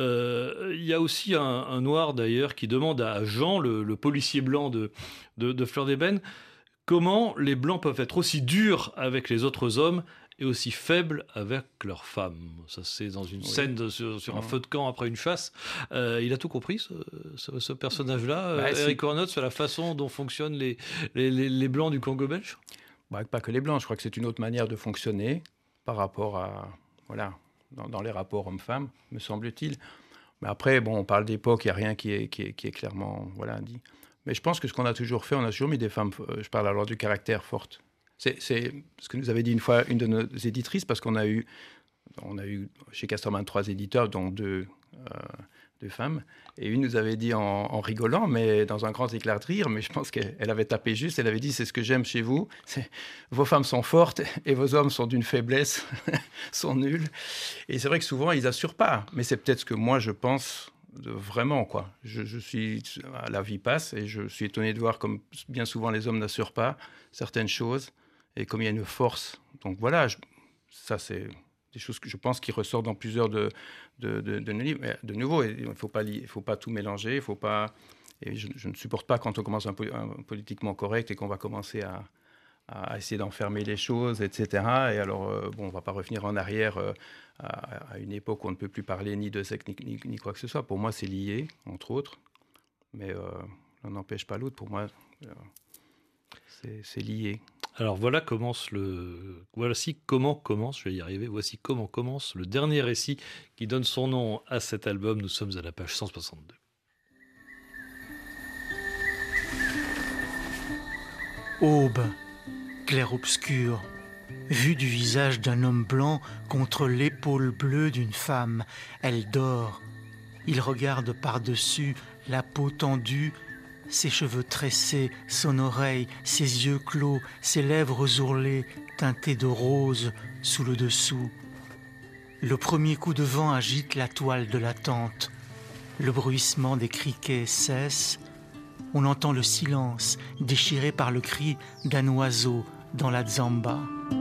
S3: Euh, Il y a aussi un, un noir d'ailleurs qui demande à Jean, le, le policier blanc de, de, de fleurs d'ébène, comment les blancs peuvent être aussi durs avec les autres hommes et aussi faibles avec leurs femmes. Ça, c'est dans une
S5: Oui.
S3: scène de- sur, sur un
S5: Ouais.
S3: feu de camp après une chasse. Euh, il a tout compris, ce, ce- ce personnage-là,
S5: Bah,
S3: euh,
S5: si.
S3: Eric Warnott, sur la façon dont fonctionnent les, les, les- les blancs du Congo belge.
S5: Bah, pas que les blancs, je crois que c'est une autre manière de fonctionner par rapport à, voilà, dans, dans les rapports hommes-femmes, me semble-t-il. Mais après, bon, on parle d'époque, il n'y a rien qui est, qui est, qui est clairement, voilà, dit. Mais je pense que ce qu'on a toujours fait, on a toujours mis des femmes, euh, je parle alors du caractère forte. C'est, c'est ce que nous avait dit une fois une de nos éditrices, parce qu'on a eu, on a eu chez Casterman trois éditeurs, dont deux, euh, deux femmes, et une nous avait dit en, en rigolant, mais dans un grand éclat de rire, mais je pense qu'elle elle avait tapé juste, elle avait dit, c'est ce que j'aime chez vous, c'est, vos femmes sont fortes et vos hommes sont d'une faiblesse, sont nuls. Et c'est vrai que souvent, ils assurent pas, mais c'est peut-être ce que moi, je pense de vraiment, quoi. Je, je suis, la vie passe et je suis étonné de voir comme bien souvent les hommes n'assurent pas certaines choses et comme il y a une force. Donc voilà, je- ça c'est des choses que je pense qui ressortent dans plusieurs de, de, de, de nos livres. Mais de nouveau, il ne faut pas, li- il faut pas tout mélanger, il faut pas... Et je, je ne supporte pas quand on commence un, po- un politiquement correct et qu'on va commencer à, à essayer d'enfermer les choses, et cetera. Et alors, euh, bon, on ne va pas revenir en arrière euh, à, à une époque où on ne peut plus parler ni de sexe ni, ni, ni quoi que ce soit. Pour moi, c'est lié, entre autres. Mais euh, l'un n'empêche pas l'autre. Pour moi, euh, c'est, c'est lié.
S3: Alors voilà commence le voici comment commence, je vais y arriver. Voici comment commence le dernier récit qui donne son nom à cet album. Nous sommes à la page cent soixante-deux.
S7: Aube, clair-obscur, vue du visage d'un homme blanc contre l'épaule bleue d'une femme, elle dort. Il regarde par-dessus la peau tendue, ses cheveux tressés, son oreille, ses yeux clos, ses lèvres ourlées, teintées de rose sous le dessous. Le premier coup de vent agite la toile de la tente. Le bruissement des criquets cesse. On entend le silence déchiré par le cri d'un oiseau dans la Zamba.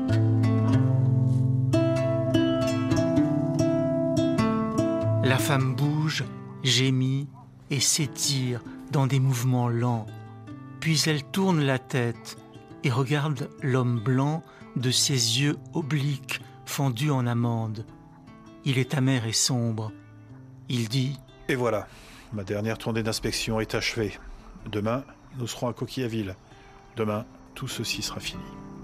S7: La femme bouge, gémit et s'étire dans des mouvements lents. Puis elle tourne la tête et regarde l'homme blanc de ses yeux obliques fendus en amande. Il est amer et sombre. Il dit «
S8: Et voilà, ma dernière tournée d'inspection est achevée. Demain, nous serons à Coquillaville. Demain, tout ceci sera fini.
S1: Demain. »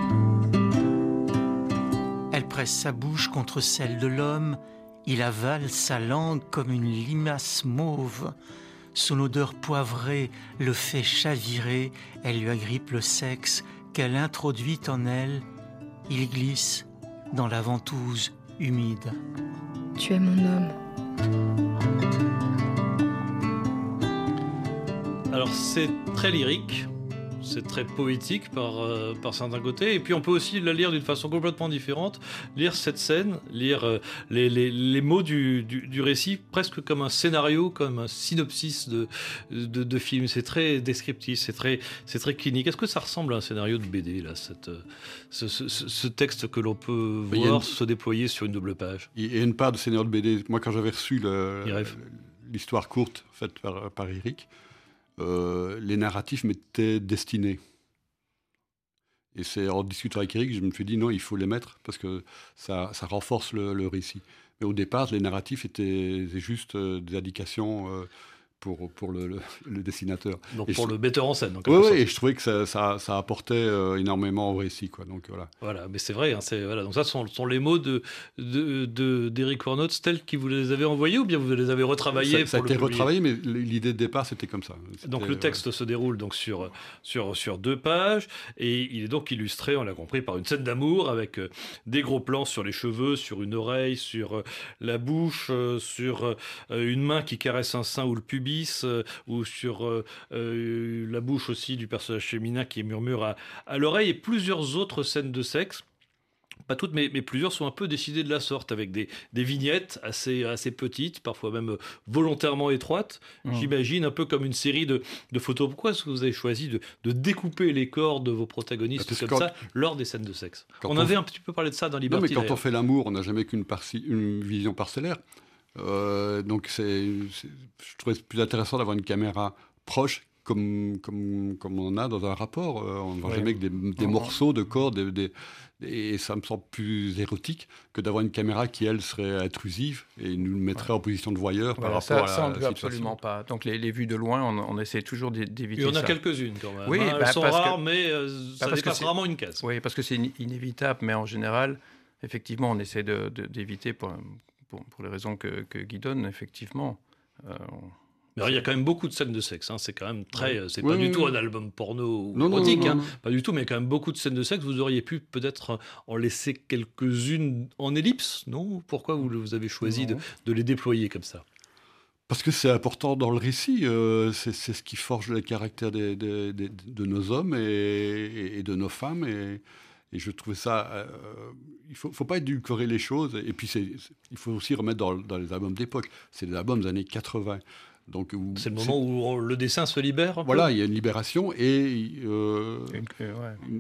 S7: Elle presse sa bouche contre celle de l'homme. Il avale sa langue comme une limace mauve. Son odeur poivrée le fait chavirer. Elle lui agrippe le sexe qu'elle introduit en elle. Il glisse dans la ventouse humide.
S1: Tu es mon homme.
S3: Alors c'est très lyrique, c'est très poétique par, euh, par certains côtés. Et puis on peut aussi la lire d'une façon complètement différente, lire cette scène, lire euh, les, les, les mots du, du, du récit presque comme un scénario, comme un synopsis de, de, de film. C'est très descriptif, c'est très, c'est très clinique. Est-ce que ça ressemble à un scénario de B D, là, cette, ce, ce, ce texte que l'on peut voir une... se déployer sur une double page?
S4: Il y a une part de scénario de B D. Moi, quand j'avais reçu le, l'histoire courte faite par, par Eric, euh, les narratifs m'étaient destinés. Et c'est en discutant avec Eric, je me suis dit non, il faut les mettre parce que ça, ça renforce le, le récit. Mais au départ, les narratifs étaient juste euh, des indications euh, pour, pour le, le, le dessinateur.
S3: Donc
S4: et
S3: pour
S4: je...
S3: le metteur en scène.
S4: Oui, ouais, et je trouvais que ça, ça, ça apportait euh, énormément au récit. Quoi. Donc, voilà.
S3: Voilà, mais c'est vrai. Hein, c'est, voilà. Donc ça, ce sont, sont les mots de, de, de, d'Eric Warnotz tels qu'ils vous les avez envoyés ou bien vous les avez retravaillés?
S4: Ça, ça a été retravaillé, mais l'idée de départ, c'était comme ça. C'était,
S3: donc le texte
S4: ouais.
S3: se déroule donc sur, sur, sur deux pages et il est donc illustré, on l'a compris, par une scène d'amour avec euh, des gros plans sur les cheveux, sur une oreille, sur euh, la bouche, euh, sur euh, une main qui caresse un sein ou le pubis, euh, ou sur euh, euh, la bouche aussi du personnage féminin qui murmure à, à l'oreille, et plusieurs autres scènes de sexe. Pas toutes, mais, mais plusieurs sont un peu décidées de la sorte, avec des, des vignettes assez, assez petites, parfois même volontairement étroites. Mmh. J'imagine un peu comme une série de, de photos. Pourquoi est-ce que vous avez choisi de, de découper les corps de vos protagonistes comme quand, ça lors des scènes de sexe? On, on avait f... un petit peu parlé de ça dans Liberty.
S4: Non, mais quand
S3: d'ailleurs.
S4: on fait l'amour, on n'a jamais qu'une partie, une vision parcellaire. Euh, donc c'est, c'est, je trouvais plus intéressant d'avoir une caméra proche comme, comme, comme on en a dans un rapport. Euh, on ne voit ouais. jamais que des, des morceaux de corps, des, des, et ça me semble plus érotique que d'avoir une caméra qui, elle, serait intrusive et nous mettrait ouais. en position de voyeur
S5: voilà,
S4: par
S5: ça,
S4: rapport
S5: ça,
S4: à
S5: on
S4: la
S5: ne veut
S4: situation.
S5: Absolument pas. Donc les, les vues de loin, on, on essaie toujours d'éviter ça.
S3: Il y en a ça. quelques-unes quand même.
S5: Oui,
S3: hein.
S5: bah,
S3: Elles sont rares,
S5: que,
S3: mais euh, ça dépasse rarement une case.
S5: Oui, parce que c'est inévitable, mais en général, effectivement, on essaie de, de, d'éviter pour... Pour, pour les raisons que, que Guy donne, effectivement. Euh,
S3: Mais alors, il y a quand même beaucoup de scènes de sexe. Hein. C'est quand même très. C'est
S4: oui,
S3: pas
S4: oui,
S3: du
S4: oui.
S3: tout un album porno ou
S4: non,
S3: érotique.
S4: non, non,
S3: hein.
S4: non.
S3: Pas du tout, mais il y a quand même beaucoup de scènes de sexe. Vous auriez pu peut-être en laisser quelques-unes en ellipse, non? Pourquoi vous, vous avez choisi de, de les déployer comme ça?
S4: Parce que c'est important dans le récit. Euh, c'est, c'est ce qui forge le caractère des, des, des, de nos hommes et, et, et de nos femmes. Et. Et je trouvais ça... Euh, il ne faut, faut pas édulcorer les choses. Et puis, c'est, c'est, il faut aussi remettre dans, dans les albums d'époque. C'est des albums des années quatre-vingts. Donc, où,
S3: c'est le moment c'est, où on, le dessin se libère un
S4: Voilà,
S3: peu.
S4: Il y a une libération et euh,
S5: euh, ouais.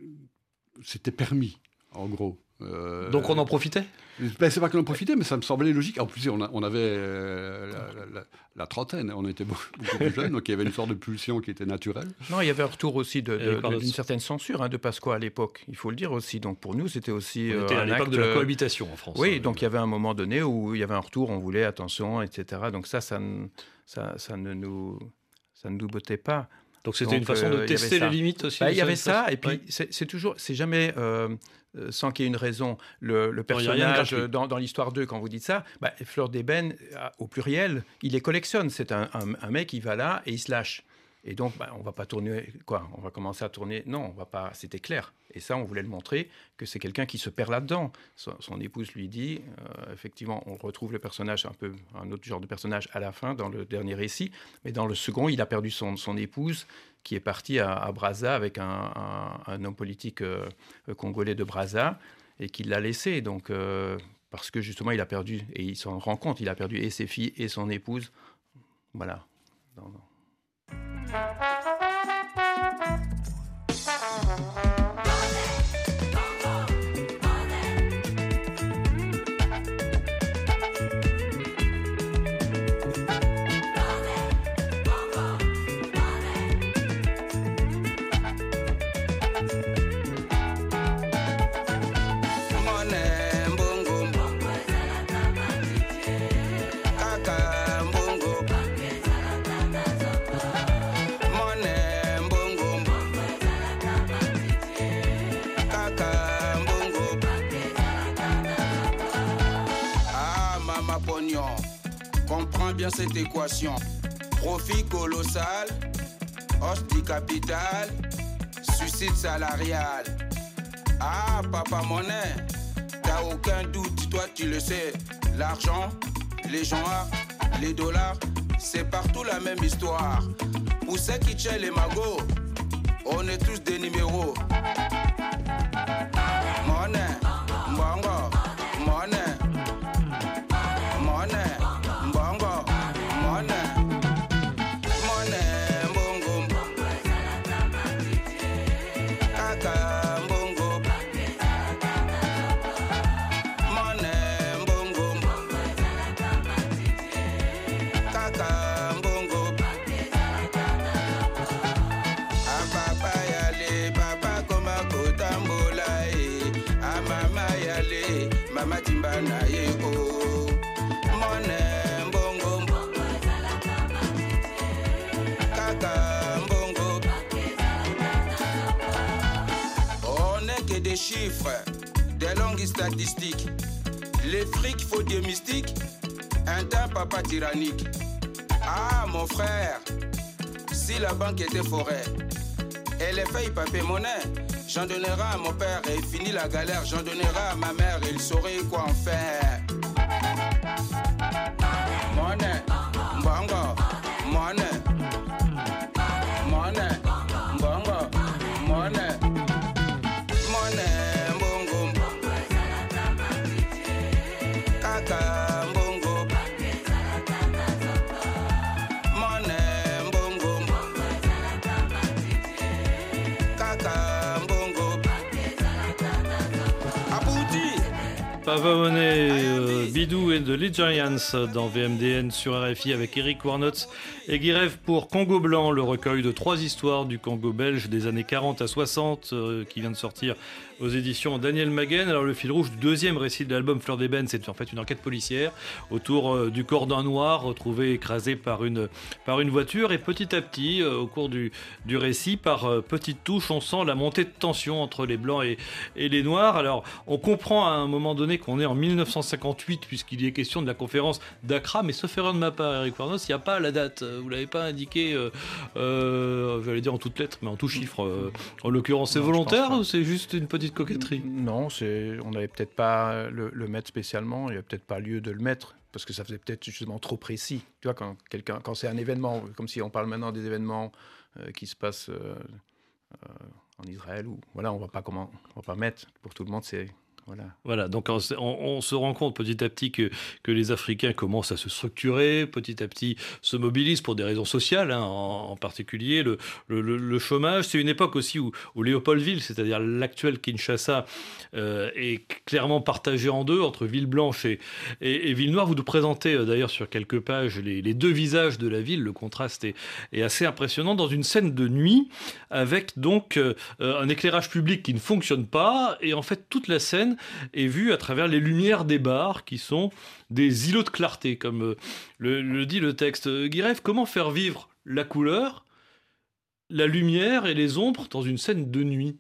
S4: c'était permis, en gros. Euh,
S3: Donc on en profitait?
S4: Ben, c'est pas qu'on en profitait, mais ça me semblait logique. En plus, on, a, on avait euh, la, la, la trentaine, on était beaucoup, beaucoup plus jeunes, donc il y avait une sorte de pulsion qui était naturelle.
S5: Non, il y avait un retour aussi de, de, de, d'une certaine censure hein, de Pasqua à l'époque, il faut le dire aussi. Donc pour nous, c'était aussi
S3: on était
S5: euh,
S3: à l'époque
S5: acte,
S3: de la cohabitation en France.
S5: Oui,
S3: hein,
S5: donc il y avait un moment donné où il y avait un retour, on voulait attention, et cetera. Donc ça, ça, ça, ça ne nous, ça ne nous bottait pas.
S3: Donc c'était
S5: donc,
S3: une façon de
S5: euh,
S3: tester les limites aussi.
S5: Bah, il y avait ça,
S3: façon.
S5: et puis ouais. c'est, c'est toujours, c'est jamais euh, sans qu'il y ait une raison. Le, le personnage
S3: non,
S5: dans, dans l'histoire deux, quand vous dites ça, bah, Fleur d'ébène, au pluriel, il les collectionne. C'est un, un, un mec qui va là et il se lâche. Et donc, bah, on ne va pas tourner, quoi, on va commencer à tourner. Non, on va pas. C'était clair. Et ça, on voulait le montrer que c'est quelqu'un qui se perd là-dedans. Son, son épouse lui dit, euh, effectivement, on retrouve le personnage un peu, un autre genre de personnage à la fin dans le dernier récit, mais dans le second, il a perdu son, son épouse qui est partie à, à Brazza avec un, un, un homme politique euh, congolais de Brazza et qui l'a laissé. Donc, euh, parce que justement, il a perdu et il s'en rend compte, il a perdu et ses filles et son épouse. Voilà. Non, non.
S9: Comprends bien cette équation. Profit colossal, hausse du capital, suicide salarial. Ah, papa monnaie, t'as aucun doute, toi tu le sais. L'argent, les gens, les dollars, c'est partout la même histoire. Pour ceux qui tiennent les magots, On est tous des numéros. Monnaie, mbongo, monnaie. Monnaie, mbongo, monnaie. Monnaie, mbongo. Kaka, mbongo. Monnaie, mbongo. Kaka, mbongo. A papa yale, papa koma kotambola e. A mama yale, mama timbana ye o. Monnaie, mbongo. Kaka, mbongo. On n'est que des chiffres, des longues statistiques. Les frics faux des mystiques, un temps papa tyrannique. Ah mon frère, si la banque était forêt, et les feuilles papier monnaie, j'en donnerai à mon père et fini la galère, j'en donnerai à ma mère, il saurait quoi en faire. Monnaie, mbongo, monnaie. Monnaie, mbongo, monnaie. Monnaie, mbongo. Kaka, mbongo. Monnaie, mbongo. Kaka, mbongo. Abouti.
S3: Papa Monnaie, euh, Bidou et The Lee Giants dans V M D N sur R F I avec Eric Warnotz et Guy Rêve pour Congo Blanc, le recueil de trois histoires du Congo belge des années quarante à soixante euh, qui vient de sortir aux éditions Daniel Maguen. Alors le fil rouge du deuxième récit de l'album Fleur d'ébène, c'est en fait une enquête policière autour euh, du corps d'un noir retrouvé écrasé par une, par une voiture et petit à petit, euh, au cours du, du récit, par euh, petites touches, on sent la montée de tension entre les blancs et, et les noirs. Alors on comprend à un moment donné qu'on est en mille neuf cent cinquante-huit puisqu'il y est question de la conférence d'Accra, mais sauf erreur de ma part, Eric Warnos, il n'y a pas la date, vous l'avez pas indiqué, euh, euh, j'allais dire en toutes lettres, mais en tout chiffre. Euh, en l'occurrence, c'est
S5: Non,
S3: volontaire ou c'est juste une petite coquetterie?
S5: Non, c'est, on n'avait peut-être pas le, le mettre spécialement, il n'y a peut-être pas lieu de le mettre, parce que ça faisait peut-être justement trop précis. Tu vois, quand, quelqu'un, quand c'est un événement, comme si on parle maintenant des événements euh, qui se passent euh, euh, en Israël, ou voilà, on ne va pas comment, on va pas mettre, pour tout le monde, c'est... Voilà.
S3: Voilà, donc on, on, on se rend compte petit à petit que, que les Africains commencent à se structurer, petit à petit se mobilisent pour des raisons sociales, hein, en, en particulier le, le, le chômage. C'est une époque aussi où, où Léopoldville, c'est-à-dire l'actuel Kinshasa, euh, est clairement partagé en deux, entre ville blanche et, et, et ville noire. Vous nous présentez euh, d'ailleurs sur quelques pages les, les deux visages de la ville. Le contraste est, est assez impressionnant dans une scène de nuit avec donc euh, un éclairage public qui ne fonctionne pas et en fait toute la scène est vue à travers les lumières des bars qui sont des îlots de clarté, comme le, le dit le texte. Guy Rêve, comment faire vivre la couleur, la lumière et les ombres dans une scène de nuit?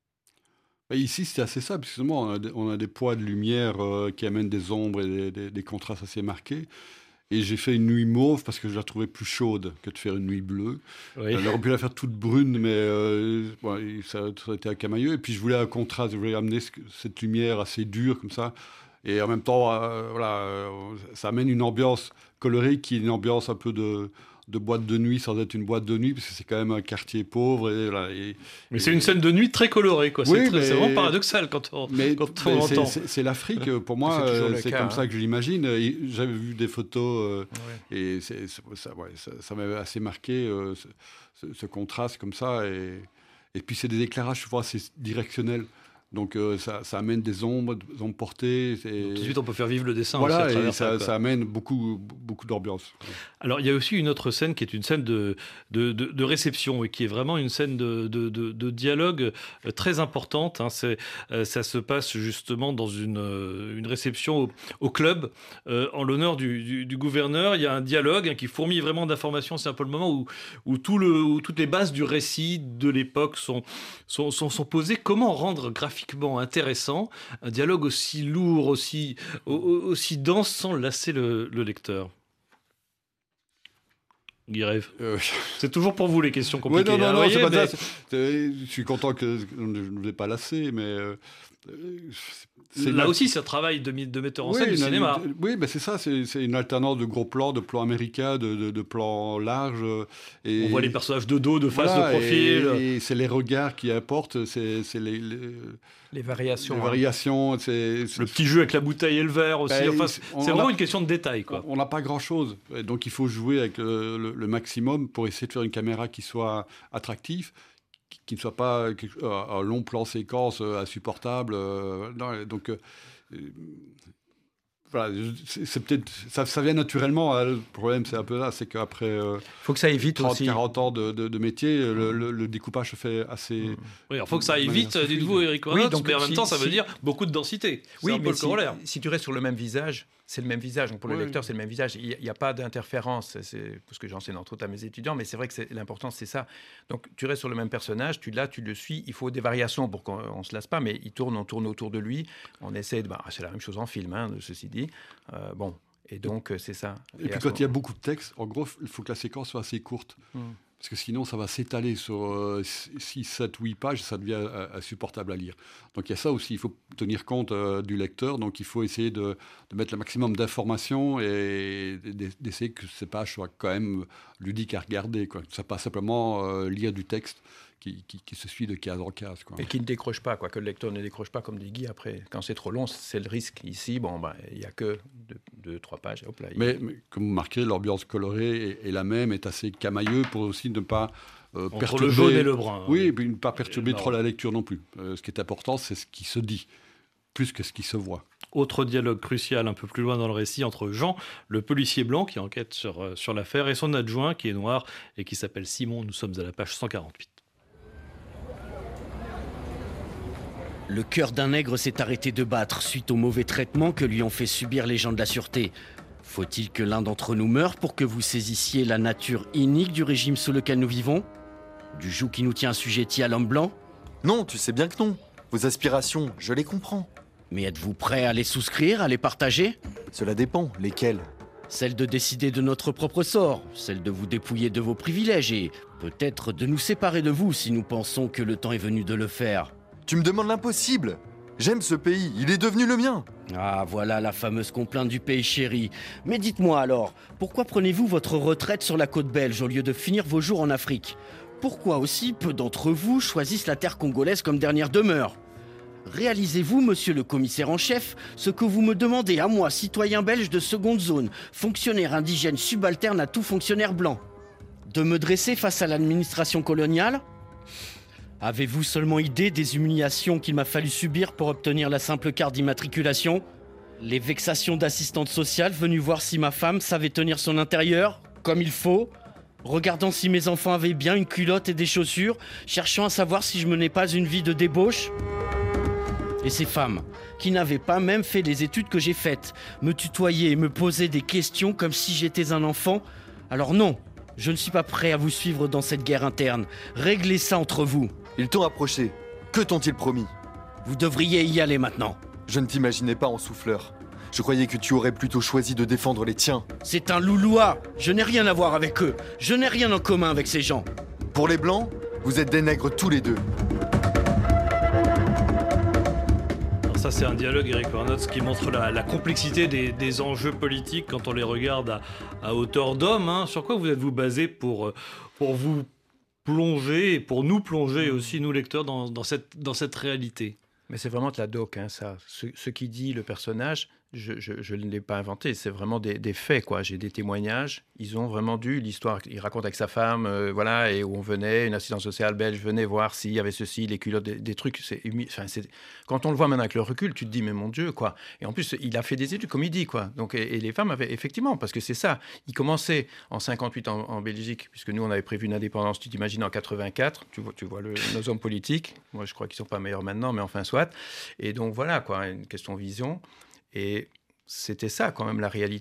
S4: Ici, c'est assez simple, justement. On a des, on a des poids de lumière euh, qui amènent des ombres et des, des, des contrastes assez marqués. Et j'ai fait une nuit mauve parce que je la trouvais plus chaude que de faire une nuit bleue. Oui. On aurait pu la faire toute brune, mais euh, bon, ça, ça aurait été camailleux. Et puis je voulais un contraste, je voulais amener ce, cette lumière assez dure comme ça. Et en même temps, euh, voilà, euh, ça amène une ambiance colorée qui est une ambiance un peu de, de boîte de nuit sans être une boîte de nuit, parce que c'est quand même un quartier pauvre. Et, voilà, et,
S3: mais
S4: et,
S3: c'est une scène de nuit très colorée, quoi.
S4: Oui,
S3: c'est, très,
S4: mais,
S3: c'est vraiment paradoxal quand on,
S4: mais,
S3: quand
S4: mais
S3: on
S4: c'est,
S3: entend.
S4: C'est, c'est l'Afrique, pour moi, c'est, euh, c'est cas, comme hein. ça que je l'imagine. J'avais vu des photos euh, ouais. et c'est, c'est, ça, ouais, ça, ça m'avait assez marqué, euh, ce, ce, ce contraste comme ça. Et, et puis c'est des éclairages souvent assez directionnels. Donc euh, ça, ça amène des ombres, des ombres portées. Et...
S3: Tout de suite, on peut faire vivre le dessin.
S4: Voilà,
S3: aussi à
S4: et ça,
S3: ça,
S4: ça amène beaucoup, beaucoup d'ambiance.
S3: Alors, il y a aussi une autre scène qui est une scène de, de, de, de réception et qui est vraiment une scène de, de, de, de dialogue très importante. Hein. C'est, euh, ça se passe justement dans une, une réception au, au club euh, en l'honneur du, du, du gouverneur. Il y a un dialogue hein, qui fourmille vraiment d'informations. C'est un peu le moment où, où, tout le, où toutes les bases du récit de l'époque sont, sont, sont, sont posées. Comment rendre graphiquement intéressant un dialogue aussi lourd, aussi, aussi dense sans lasser le, le lecteur? Guy Rêve.
S4: Euh,
S3: C'est toujours pour vous les questions
S4: Oui,
S3: compliquées.
S4: non, non,
S3: hein,
S4: non,
S3: voyez,
S4: c'est pas
S3: mais-
S4: ça. c'est- c'est- Je suis content que je ne vous ai pas lassé, mais euh, c'est
S3: Là
S4: une-
S3: aussi, c'est un travail de, mi- de metteur en
S4: Oui,
S3: scène du
S4: une-
S3: cinéma.
S4: une- Oui, ben c'est ça, c'est c'est une alternance de gros plans, de plans américains, de, de, de plans larges. Et,
S3: On voit les personnages de dos, de face,
S4: voilà,
S3: de profil.
S4: Et, et c'est les regards qui apportent, c'est c'est les, les,
S5: Les variations.
S4: les
S5: hein.
S4: variations. c'est c'est-
S3: Le petit jeu avec la bouteille et le verre aussi.
S4: Ben,
S3: Enfin,
S4: c'est-
S3: c'est
S4: on-
S3: c'est
S4: on
S3: vraiment
S4: a-
S3: une question de détail, quoi.
S4: On n'a pas grand-chose. Et donc il faut jouer avec le, le- le maximum pour essayer de faire une caméra qui soit attractive, qui, qui ne soit pas quelque- un long plan séquence euh, insupportable. euh, non, donc euh, euh, voilà, c'est c'est peut-être ça, ça vient naturellement. Hein, le problème, c'est un peu là, c'est qu'après euh,
S5: Faut que ça aille vite
S4: trente
S5: aussi.
S4: quarante ans de, de- de métier, le, le- le découpage se fait assez.
S3: Oui, il faut que ça aille
S4: Ouais,
S3: vite,
S4: c'est fluide.
S3: dites-vous, Eric
S5: Oui,
S3: Reynolds,
S5: donc
S3: mais en même
S5: si-
S3: temps, ça veut
S5: si-
S3: dire beaucoup de densité. C'est
S5: Oui,
S3: un peu
S5: mais
S3: le
S5: si,
S3: corollaire.
S5: si tu restes sur le même visage, c'est le même visage. Donc pour le
S4: Oui.
S5: lecteur, c'est le même visage. Il n'y a, pas d'interférence. C'est parce que j'enseigne entre autres à mes étudiants, mais c'est vrai que c'est- l'important, c'est ça. Donc tu restes sur le même personnage, tu l'as, tu le suis. Il faut des variations pour qu'on ne se lasse pas, mais il tourne, on tourne autour de lui. On essaie de. Bah, c'est la même chose en film, hein, ceci dit. Euh, bon. Et donc, euh, c'est ça.
S4: Et,
S5: à
S4: puis
S5: ce
S4: quand il y a
S5: moment-
S4: beaucoup de texte, en gros, il faut que la séquence soit assez courte.
S5: Hmm.
S4: Parce que sinon, ça va s'étaler sur six, sept, huit pages, ça devient euh, insupportable à lire. Donc il y a ça aussi, il faut tenir compte euh, du lecteur, donc il faut essayer de, de mettre le maximum d'informations et d- d'essayer que ces pages soient quand même ludiques à regarder, quoi. Ça pas simplement euh, lire du texte qui, qui, qui se suit de case en case, quoi.
S5: Et qui ne décroche pas, quoi, que le lecteur ne décroche pas, comme dit Guy. Après, quand c'est trop long, c'est le risque. Ici, bon, ben, il n'y a que deux, deux, trois pages. Hop là, il-
S4: Mais, mais comme vous remarquez, l'ambiance colorée est, est la même, est assez camailleux pour aussi ne pas euh,
S3: Entre
S4: perturber...
S3: le jaune et le brun.
S4: Oui, et puis ne pas perturber
S3: Et le
S4: trop
S3: marron.
S4: la lecture non plus. Euh, ce qui est important, c'est ce qui se dit, plus que ce qui se voit.
S3: Autre dialogue crucial un peu plus loin dans le récit entre Jean, le policier blanc qui enquête sur, euh, sur l'affaire, et son adjoint qui est noir et qui s'appelle Simon. Nous sommes à la page cent quarante-huit.
S10: Le cœur d'un nègre s'est arrêté de battre suite au mauvais traitement que lui ont fait subir les gens de la sûreté. Faut-il que l'un d'entre nous meure pour que vous saisissiez la nature inique du régime sous lequel nous vivons? Du joug qui nous tient assujettis à l'homme blanc?
S11: Non, tu sais bien que non. Vos aspirations, je les comprends.
S10: Mais êtes-vous prêt à les souscrire, à les partager?
S11: Cela dépend, lesquels?
S10: Celle de décider de notre propre sort, celle de vous dépouiller de vos privilèges et peut-être de nous séparer de vous si nous pensons que le temps est venu de le faire.
S11: Tu me demandes l'impossible. J'aime ce pays, il est devenu le mien.
S10: Ah, voilà la fameuse complainte du pays chéri. Mais dites-moi alors, pourquoi prenez-vous votre retraite sur la côte belge au lieu de finir vos jours en Afrique? Pourquoi aussi peu d'entre vous choisissent la terre congolaise comme dernière demeure? Réalisez-vous, monsieur le commissaire en chef, ce que vous me demandez à moi, citoyen belge de seconde zone, fonctionnaire indigène subalterne à tout fonctionnaire blanc? De me dresser face à l'administration coloniale? Avez-vous seulement idée des humiliations qu'il m'a fallu subir pour obtenir la simple carte d'immatriculation? Les vexations d'assistante sociale venue voir si ma femme savait tenir son intérieur, comme il faut, regardant si mes enfants avaient bien une culotte et des chaussures, cherchant à savoir si je menais pas une vie de débauche? Et ces femmes, qui n'avaient pas même fait les études que j'ai faites, me tutoyaient et me posaient des questions comme si j'étais un enfant? Alors non, je ne suis pas prêt à vous suivre dans cette guerre interne. Réglez ça entre vous.
S11: Ils t'ont approché. Que t'ont-ils promis?
S10: Vous devriez y aller maintenant.
S11: Je ne t'imaginais pas en souffleur. Je croyais que tu aurais plutôt choisi de défendre les tiens.
S10: C'est un louloua. Je n'ai rien à voir avec eux. Je n'ai rien en commun avec ces gens.
S11: Pour les Blancs, vous êtes des nègres tous les deux.
S3: Alors ça, c'est un dialogue, Eric Reynolds, qui montre la, la complexité des, des enjeux politiques quand on les regarde à, à hauteur d'homme. Hein. Sur quoi vous êtes-vous basé pour, pour vous plonger, et pour nous plonger aussi, nous lecteurs, dans, dans, cette, dans cette réalité?
S5: Mais c'est vraiment de la doc, hein, ça. Ce, ce qui dit le personnage, je, je, je ne l'ai pas inventé, c'est vraiment des, des faits, quoi. J'ai des témoignages, ils ont vraiment dû, l'histoire, il raconte avec sa femme, euh, voilà, et où on venait, une assistante sociale belge venait voir s'il y avait ceci, les culottes, des, des trucs, c'est, humi- enfin, c'est, quand on le voit maintenant avec le recul, tu te dis, mais mon Dieu, quoi. Et en plus, il a fait des études, comme il dit, quoi. Donc, et, et les femmes avaient, effectivement, parce que c'est ça, il commençait en cinquante-huit en, en Belgique, puisque nous, on avait prévu une indépendance, tu t'imagines, en quatre-vingt-quatre, tu vois, tu vois le, nos hommes politiques, moi, je crois qu'ils sont pas meilleurs maintenant, mais enfin, soit. Et donc, voilà, quoi, une question de vision. Et c'était ça, quand même, la réalité.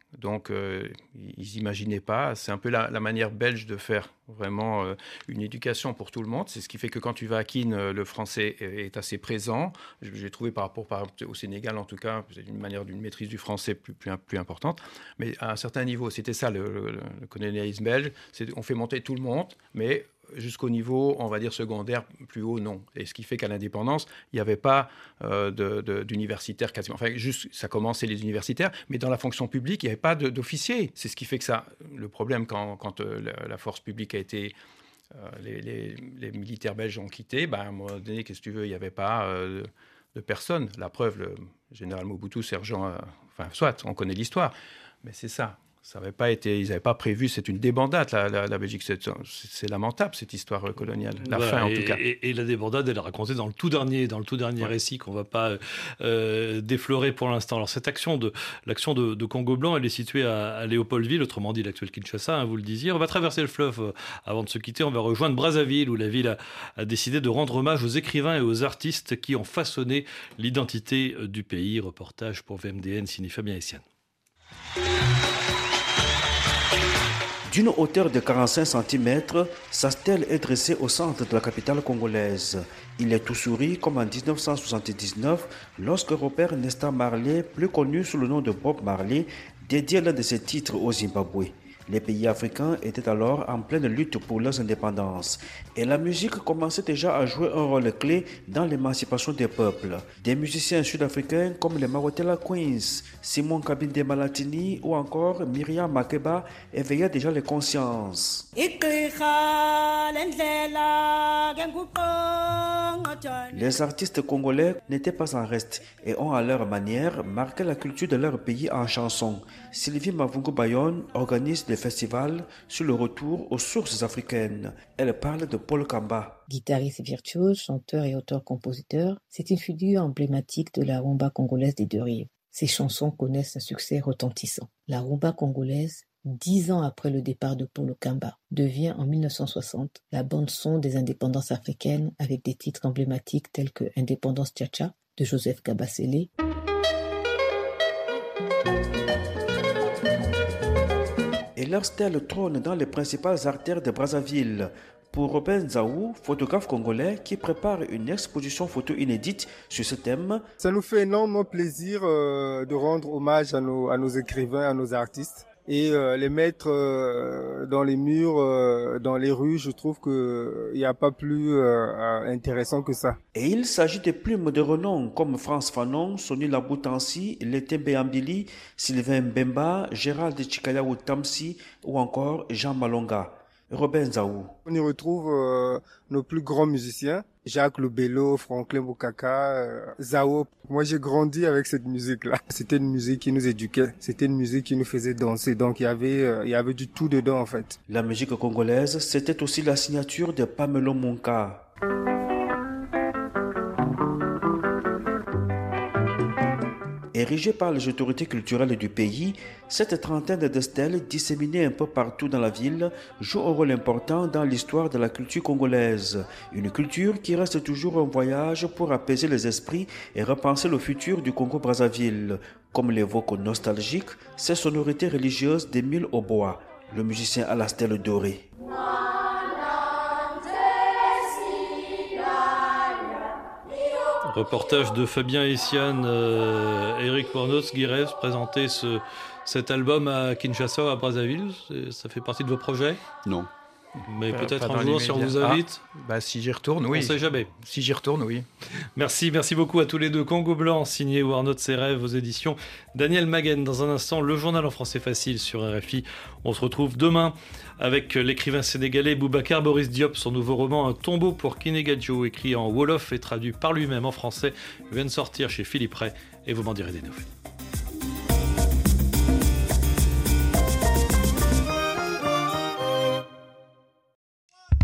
S5: Donc, euh, ils n'imaginaient pas. C'est un peu la, la manière belge de faire vraiment euh, une éducation pour tout le monde. C'est ce qui fait que quand tu vas à Keene, euh, le français est, est assez présent. J'ai trouvé par rapport, par rapport au Sénégal, en tout cas, c'est une manière d'une maîtrise du français plus, plus, plus importante. Mais à un certain niveau, c'était ça le, le, le colonialisme belge. C'est, on fait monter tout le monde, mais jusqu'au niveau, on va dire, secondaire, plus haut, non. Et ce qui fait qu'à l'indépendance, il n'y avait pas euh, de, de, d'universitaires quasiment. Enfin, juste, ça commençait les universitaires, mais dans la fonction publique, il n'y avait pas de, d'officiers. C'est ce qui fait que ça, le problème, quand, quand euh, la, la force publique a été... Euh, les, les, les militaires belges ont quitté, ben, à un moment donné, qu'est-ce que tu veux, il n'y avait pas euh, de, de personne. La preuve, le général Mobutu, sergent... Euh, enfin, soit, on connaît l'histoire, mais c'est ça. Ça avait pas été, ils n'avaient pas prévu, c'est une débandade, la, la, la Belgique. C'est, c'est lamentable, cette histoire coloniale. La
S3: voilà,
S5: fin, en
S3: et,
S5: tout cas.
S3: Et, et la débandade, elle est racontée dans le tout dernier, dans le tout dernier ouais. récit qu'on ne va pas euh, déflorer pour l'instant. Alors, cette action de, l'action de, de Congo Blanc, elle est située à, à Léopoldville, autrement dit l'actuel Kinshasa, hein, vous le disiez. On va traverser le fleuve euh, avant de se quitter. On va rejoindre Brazzaville, où la ville a, a décidé de rendre hommage aux écrivains et aux artistes qui ont façonné l'identité du pays. Reportage pour V M D N, signé Fabien Essiane.
S12: D'une hauteur de quarante-cinq centimètres, sa stèle est dressée au centre de la capitale congolaise. Il est tout souri comme en dix-neuf cent soixante-dix-neuf, lorsque Robert Nesta Marley, plus connu sous le nom de Bob Marley, dédiait l'un de ses titres au Zimbabwe. Les pays africains étaient alors en pleine lutte pour leur indépendance et la musique commençait déjà à jouer un rôle clé dans l'émancipation des peuples. Des musiciens sud-africains comme les Mawatela Queens, Simon Kabinde Malatini ou encore Miriam Makeba éveillaient déjà les consciences. Les artistes congolais n'étaient pas en reste et ont à leur manière marqué la culture de leur pays en chansons. Sylvie Mavungu Bayonne organise des festivals sur le retour aux sources africaines. Elle parle de Paul Kamba.
S13: Guitariste virtuose, chanteur et auteur-compositeur, c'est une figure emblématique de la rumba congolaise des deux rives. Ses chansons connaissent un succès retentissant. La rumba congolaise, dix ans après le départ de Paul Kamba, devient en mille neuf cent soixante la bande-son des indépendances africaines avec des titres emblématiques tels que Indépendance Tcha-Tcha de Joseph Kabasele.
S12: Et leur stèle trône dans les principales artères de Brazzaville. Pour Robin Zaou, photographe congolais qui prépare une exposition photo inédite sur ce thème.
S14: Ça nous fait énormément plaisir euh, de rendre hommage à nos, à nos écrivains, à nos artistes. Et euh, les mettre euh, dans les murs, euh, dans les rues, je trouve qu'il n'y a pas plus euh, intéressant que ça.
S12: Et il s'agit de plumes de renom comme France Fanon, Sonny Laboutansi, Letembe Ambili, Sylvain Mbemba, Gérald Chikalaou Tamsi ou encore Jean Malonga. Robin Zaou.
S14: On y retrouve euh, nos plus grands musiciens, Jacques Lobello, Franklin Boukaka, euh, Zao. Moi, j'ai grandi avec cette musique-là. C'était une musique qui nous éduquait, c'était une musique qui nous faisait danser. Donc, il y avait, euh, il y avait du tout dedans, en fait.
S12: La musique congolaise, c'était aussi la signature de Pamelo Monka. Érigée par les autorités culturelles du pays, cette trentaine de stèles disséminées un peu partout dans la ville joue un rôle important dans l'histoire de la culture congolaise. Une culture qui reste toujours un voyage pour apaiser les esprits et repenser le futur du Congo-Brazzaville, comme l'évoque nostalgique ces sonorités religieuses d'Émile Aubois, le musicien à la stèle dorée.
S3: Reportage de Fabien Essiane, euh, Eric Warnos-Guirez, présenter ce, cet album à Kinshasa ou à Brazzaville. Ça fait partie de vos projets ?
S4: Non.
S3: Mais
S5: Pas-
S3: peut-être
S5: pas
S3: un
S5: dans
S3: jour,
S5: les
S3: si on
S5: médias.
S3: vous invite.
S5: Ah, bah, si j'y retourne, oui.
S3: On ne sait jamais.
S5: Si j'y retourne, oui.
S3: Merci, merci beaucoup à tous les deux. Congo Blanc, signé Warnaud de ses rêves aux éditions Daniel Maguen. Dans un instant, le journal en français facile sur R F I. On se retrouve demain avec l'écrivain sénégalais Boubacar Boris Diop. Son nouveau roman Un tombeau pour Kinégadjo, écrit en wolof et traduit par lui-même en français, vient de sortir chez Philippe Ray. Et vous m'en direz des nouvelles.